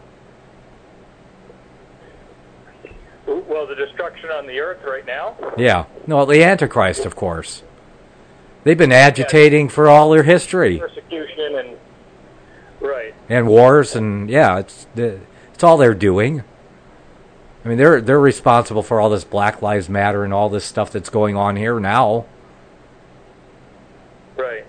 Well, the destruction on the earth right now? Yeah. No, the Antichrist, of course. They've been agitating for all their history. Persecution and, right. And wars, and yeah, it's it's all they're doing. I mean, they're they're responsible for all this Black Lives Matter and all this stuff that's going on here now. Right.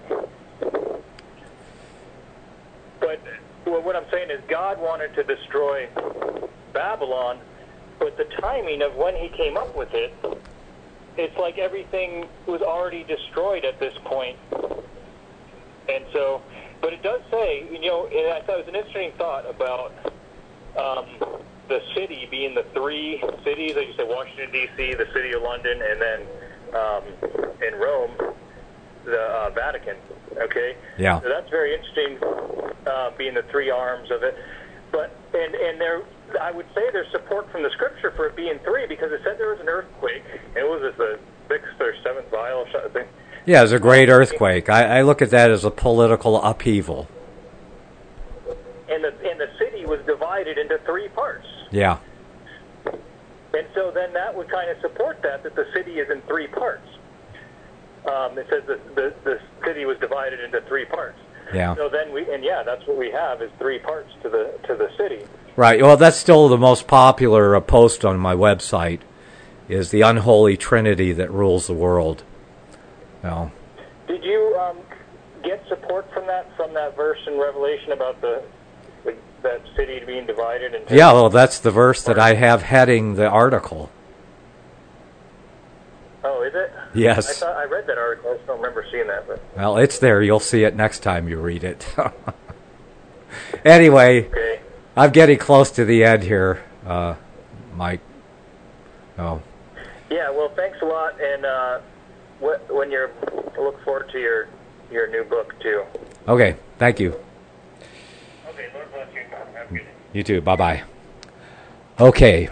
But well, what I'm saying is God wanted to destroy Babylon, but the timing of when he came up with it, it's like everything was already destroyed at this point. And so, but it does say, you know, and I thought it was an interesting thought about um, the city being the three cities, like you said, Washington, D C, the city of London, and then um, in Rome, the uh, Vatican, okay? Yeah. So that's very interesting, uh, being the three arms of it. But, and, and there, I would say there's support from the scripture for it being three, because it said there was an earthquake, and it was just the sixth or seventh vial, I think. Yeah, it was a great earthquake. I, I look at that as a political upheaval. And the, and the city was divided into three parts. Yeah. And so then that would kind of support that, that the city is in three parts. Um, it says that the, the city was divided into three parts. Yeah. So then we, and yeah, that's what we have is three parts to the to the city. Right. Well, that's still the most popular uh, post on my website, is the unholy trinity that rules the world. No. Did you um, get support from that from that verse in Revelation about the, the that city being divided? Into Yeah, well, that's the verse that I have heading the article. Oh, is it? Yes. I thought I read that article. I just don't remember seeing that. But Well, it's there. You'll see it next time you read it. Anyway, okay. I'm getting close to the end here, uh, Mike. Oh. Yeah. Well, thanks a lot, and uh, wh- when you're, I look forward to your your new book too. Okay. Thank you. Okay. Lord bless you. Have a good day. You too. Bye-bye. Okay.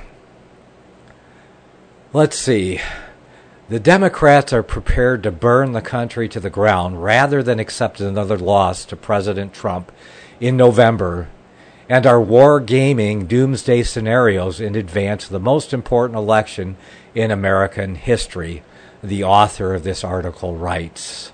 Let's see. The Democrats are prepared to burn the country to the ground rather than accept another loss to President Trump in November, and are war-gaming doomsday scenarios in advance of the most important election in American history, the author of this article writes.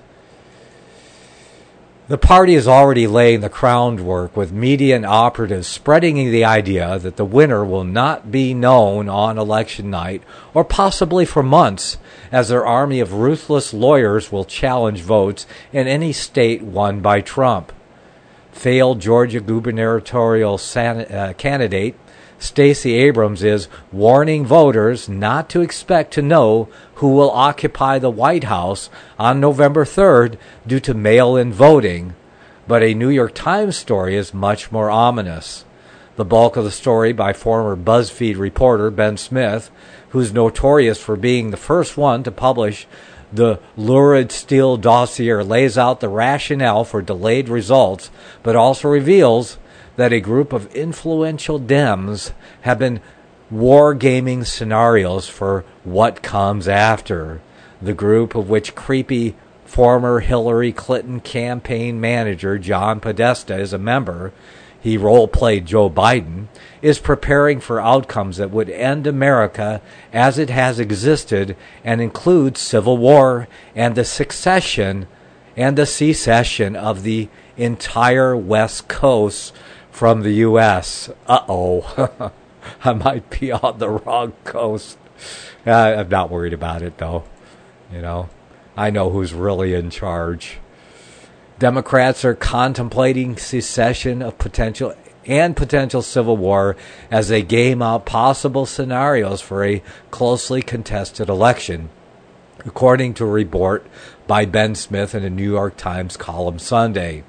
The party is already laying the groundwork with media and operatives spreading the idea that the winner will not be known on election night or possibly for months, as their army of ruthless lawyers will challenge votes in any state won by Trump. Failed Georgia gubernatorial san- uh, candidate Stacey Abrams is warning voters not to expect to know who will occupy the White House on November third due to mail-in voting, but a New York Times story is much more ominous. The bulk of the story, by former BuzzFeed reporter Ben Smith, who's notorious for being the first one to publish the lurid Steele dossier, lays out the rationale for delayed results, but also reveals that a group of influential Dems have been wargaming scenarios for what comes after. The group, of which creepy former Hillary Clinton campaign manager John Podesta is a member, he role-played Joe Biden, is preparing for outcomes that would end America as it has existed and include civil war and the succession and the secession of the entire West Coast from the U S Uh-oh. I might be on the wrong coast. Uh, I'm not worried about it, though. You know, I know who's really in charge. Democrats are contemplating secession of potential and potential civil war as they game out possible scenarios for a closely contested election, according to a report by Ben Smith in a New York Times column Sunday.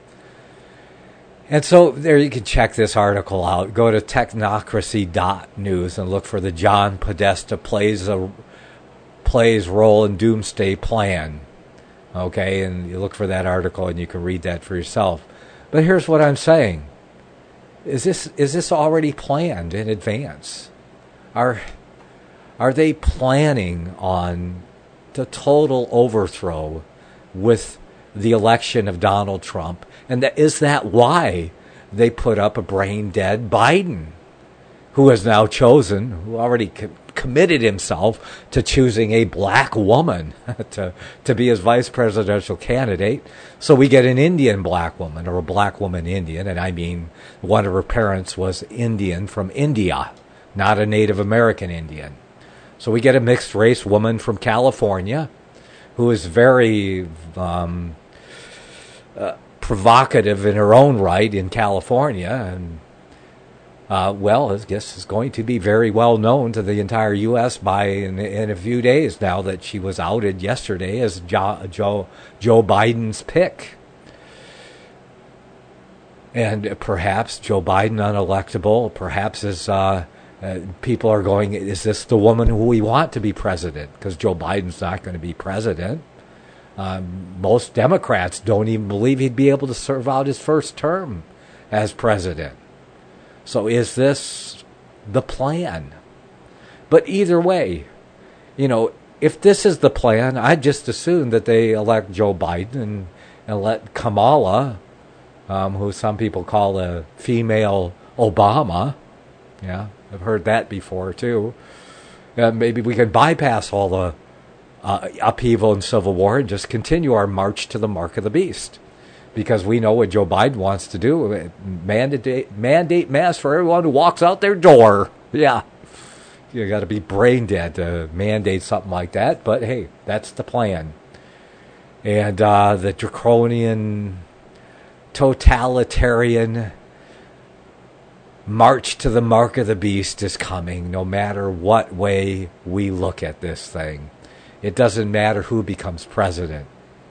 And so there you can check this article out. Go to technocracy dot news and look for the John Podesta plays a plays role in doomsday plan. Okay, and you look for that article and you can read that for yourself. But here's what I'm saying. Is this is this already planned in advance? Are are they planning on the total overthrow with the election of Donald Trump? And that, is that why they put up a brain-dead Biden, who has now chosen, who already co- committed himself to choosing a black woman to, to be his vice presidential candidate? So we get an Indian black woman, or a black woman Indian, and I mean one of her parents was Indian from India, not a Native American Indian. So we get a mixed-race woman from California who is very um, uh, provocative in her own right in California, and uh, well, I guess is going to be very well known to the entire U S by in, in a few days now that she was outed yesterday as jo- Joe Joe Biden's pick. And perhaps Joe Biden unelectable, perhaps as uh, uh, people are going, is this the woman who we want to be president? Because Joe Biden's not going to be president. Um, most Democrats don't even believe he'd be able to serve out his first term as president. So is this the plan? But either way, you know, if this is the plan, I'd just assume that they elect Joe Biden and, and let Kamala, um, who some people call a female Obama. Yeah, I've heard that before too. Uh, maybe we could bypass all the uh, upheaval and civil war and just continue our march to the mark of the beast. Because we know what Joe Biden wants to do. Mandate, mandate masks for everyone who walks out their door. Yeah. You got to be brain dead to mandate something like that. But hey, that's the plan. And uh, the draconian, totalitarian march to the mark of the beast is coming, no matter what way we look at this thing. It doesn't matter who becomes president.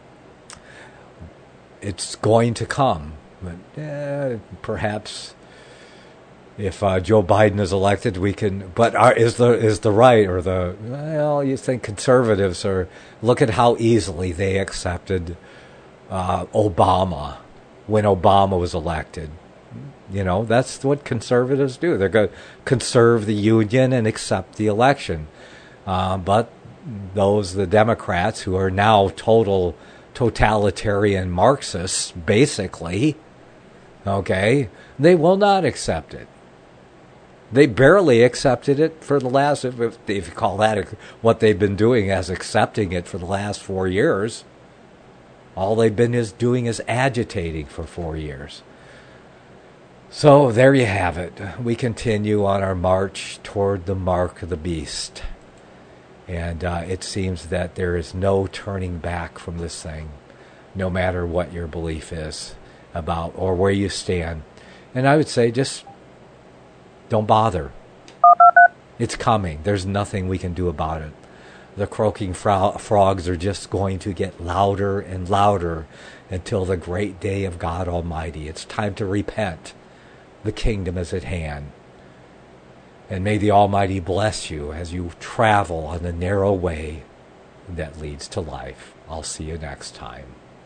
It's going to come. But, eh, perhaps if uh, Joe Biden is elected, we can. But are, is the is the right or the well? You think conservatives are? Look at how easily they accepted uh, Obama when Obama was elected. You know, that's what conservatives do. They're going to conserve the union and accept the election. Uh, but those the Democrats who are now total totalitarian Marxists, basically, okay, they will not accept it. They barely accepted it for the last, if, if you call that what they've been doing as accepting it for the last four years. All they've been is doing is agitating for four years. So there you have it. We continue on our march toward the mark of the beast. And uh, it seems that there is no turning back from this thing, no matter what your belief is about or where you stand. And I would say just don't bother. It's coming. There's nothing we can do about it. The croaking fro- frogs are just going to get louder and louder until the great day of God Almighty. It's time to repent. The kingdom is at hand. And may the Almighty bless you as you travel on the narrow way that leads to life. I'll see you next time.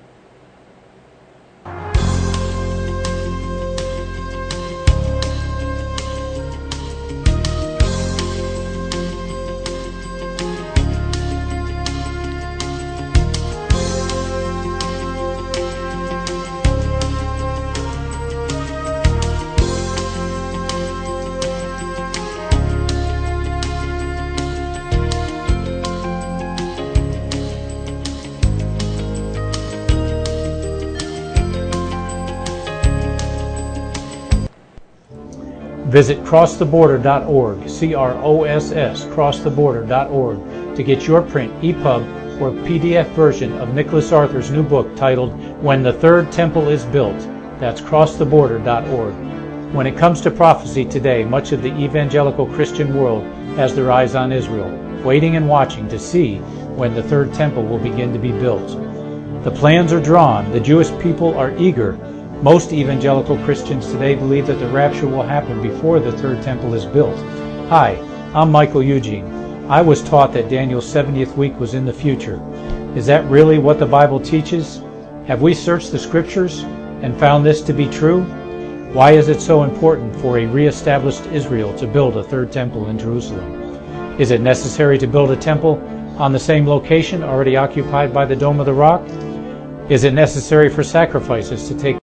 Visit cross the border dot org, C R O S S, cross the border dot org, to get your print, E P U B, or P D F version of Nicholas Arthur's new book titled When the Third Temple is Built. That's cross the border dot org. When it comes to prophecy today, much of the evangelical Christian world has their eyes on Israel, waiting and watching to see when the third temple will begin to be built. The plans are drawn. The Jewish people are eager. Most evangelical Christians today believe that the rapture will happen before the third temple is built. Hi, I'm Michael Eugene. I was taught that Daniel's seventieth week was in the future. Is that really what the Bible teaches? Have we searched the Scriptures and found this to be true? Why is it so important for a re-established Israel to build a third temple in Jerusalem? Is it necessary to build a temple on the same location already occupied by the Dome of the Rock? Is it necessary for sacrifices to take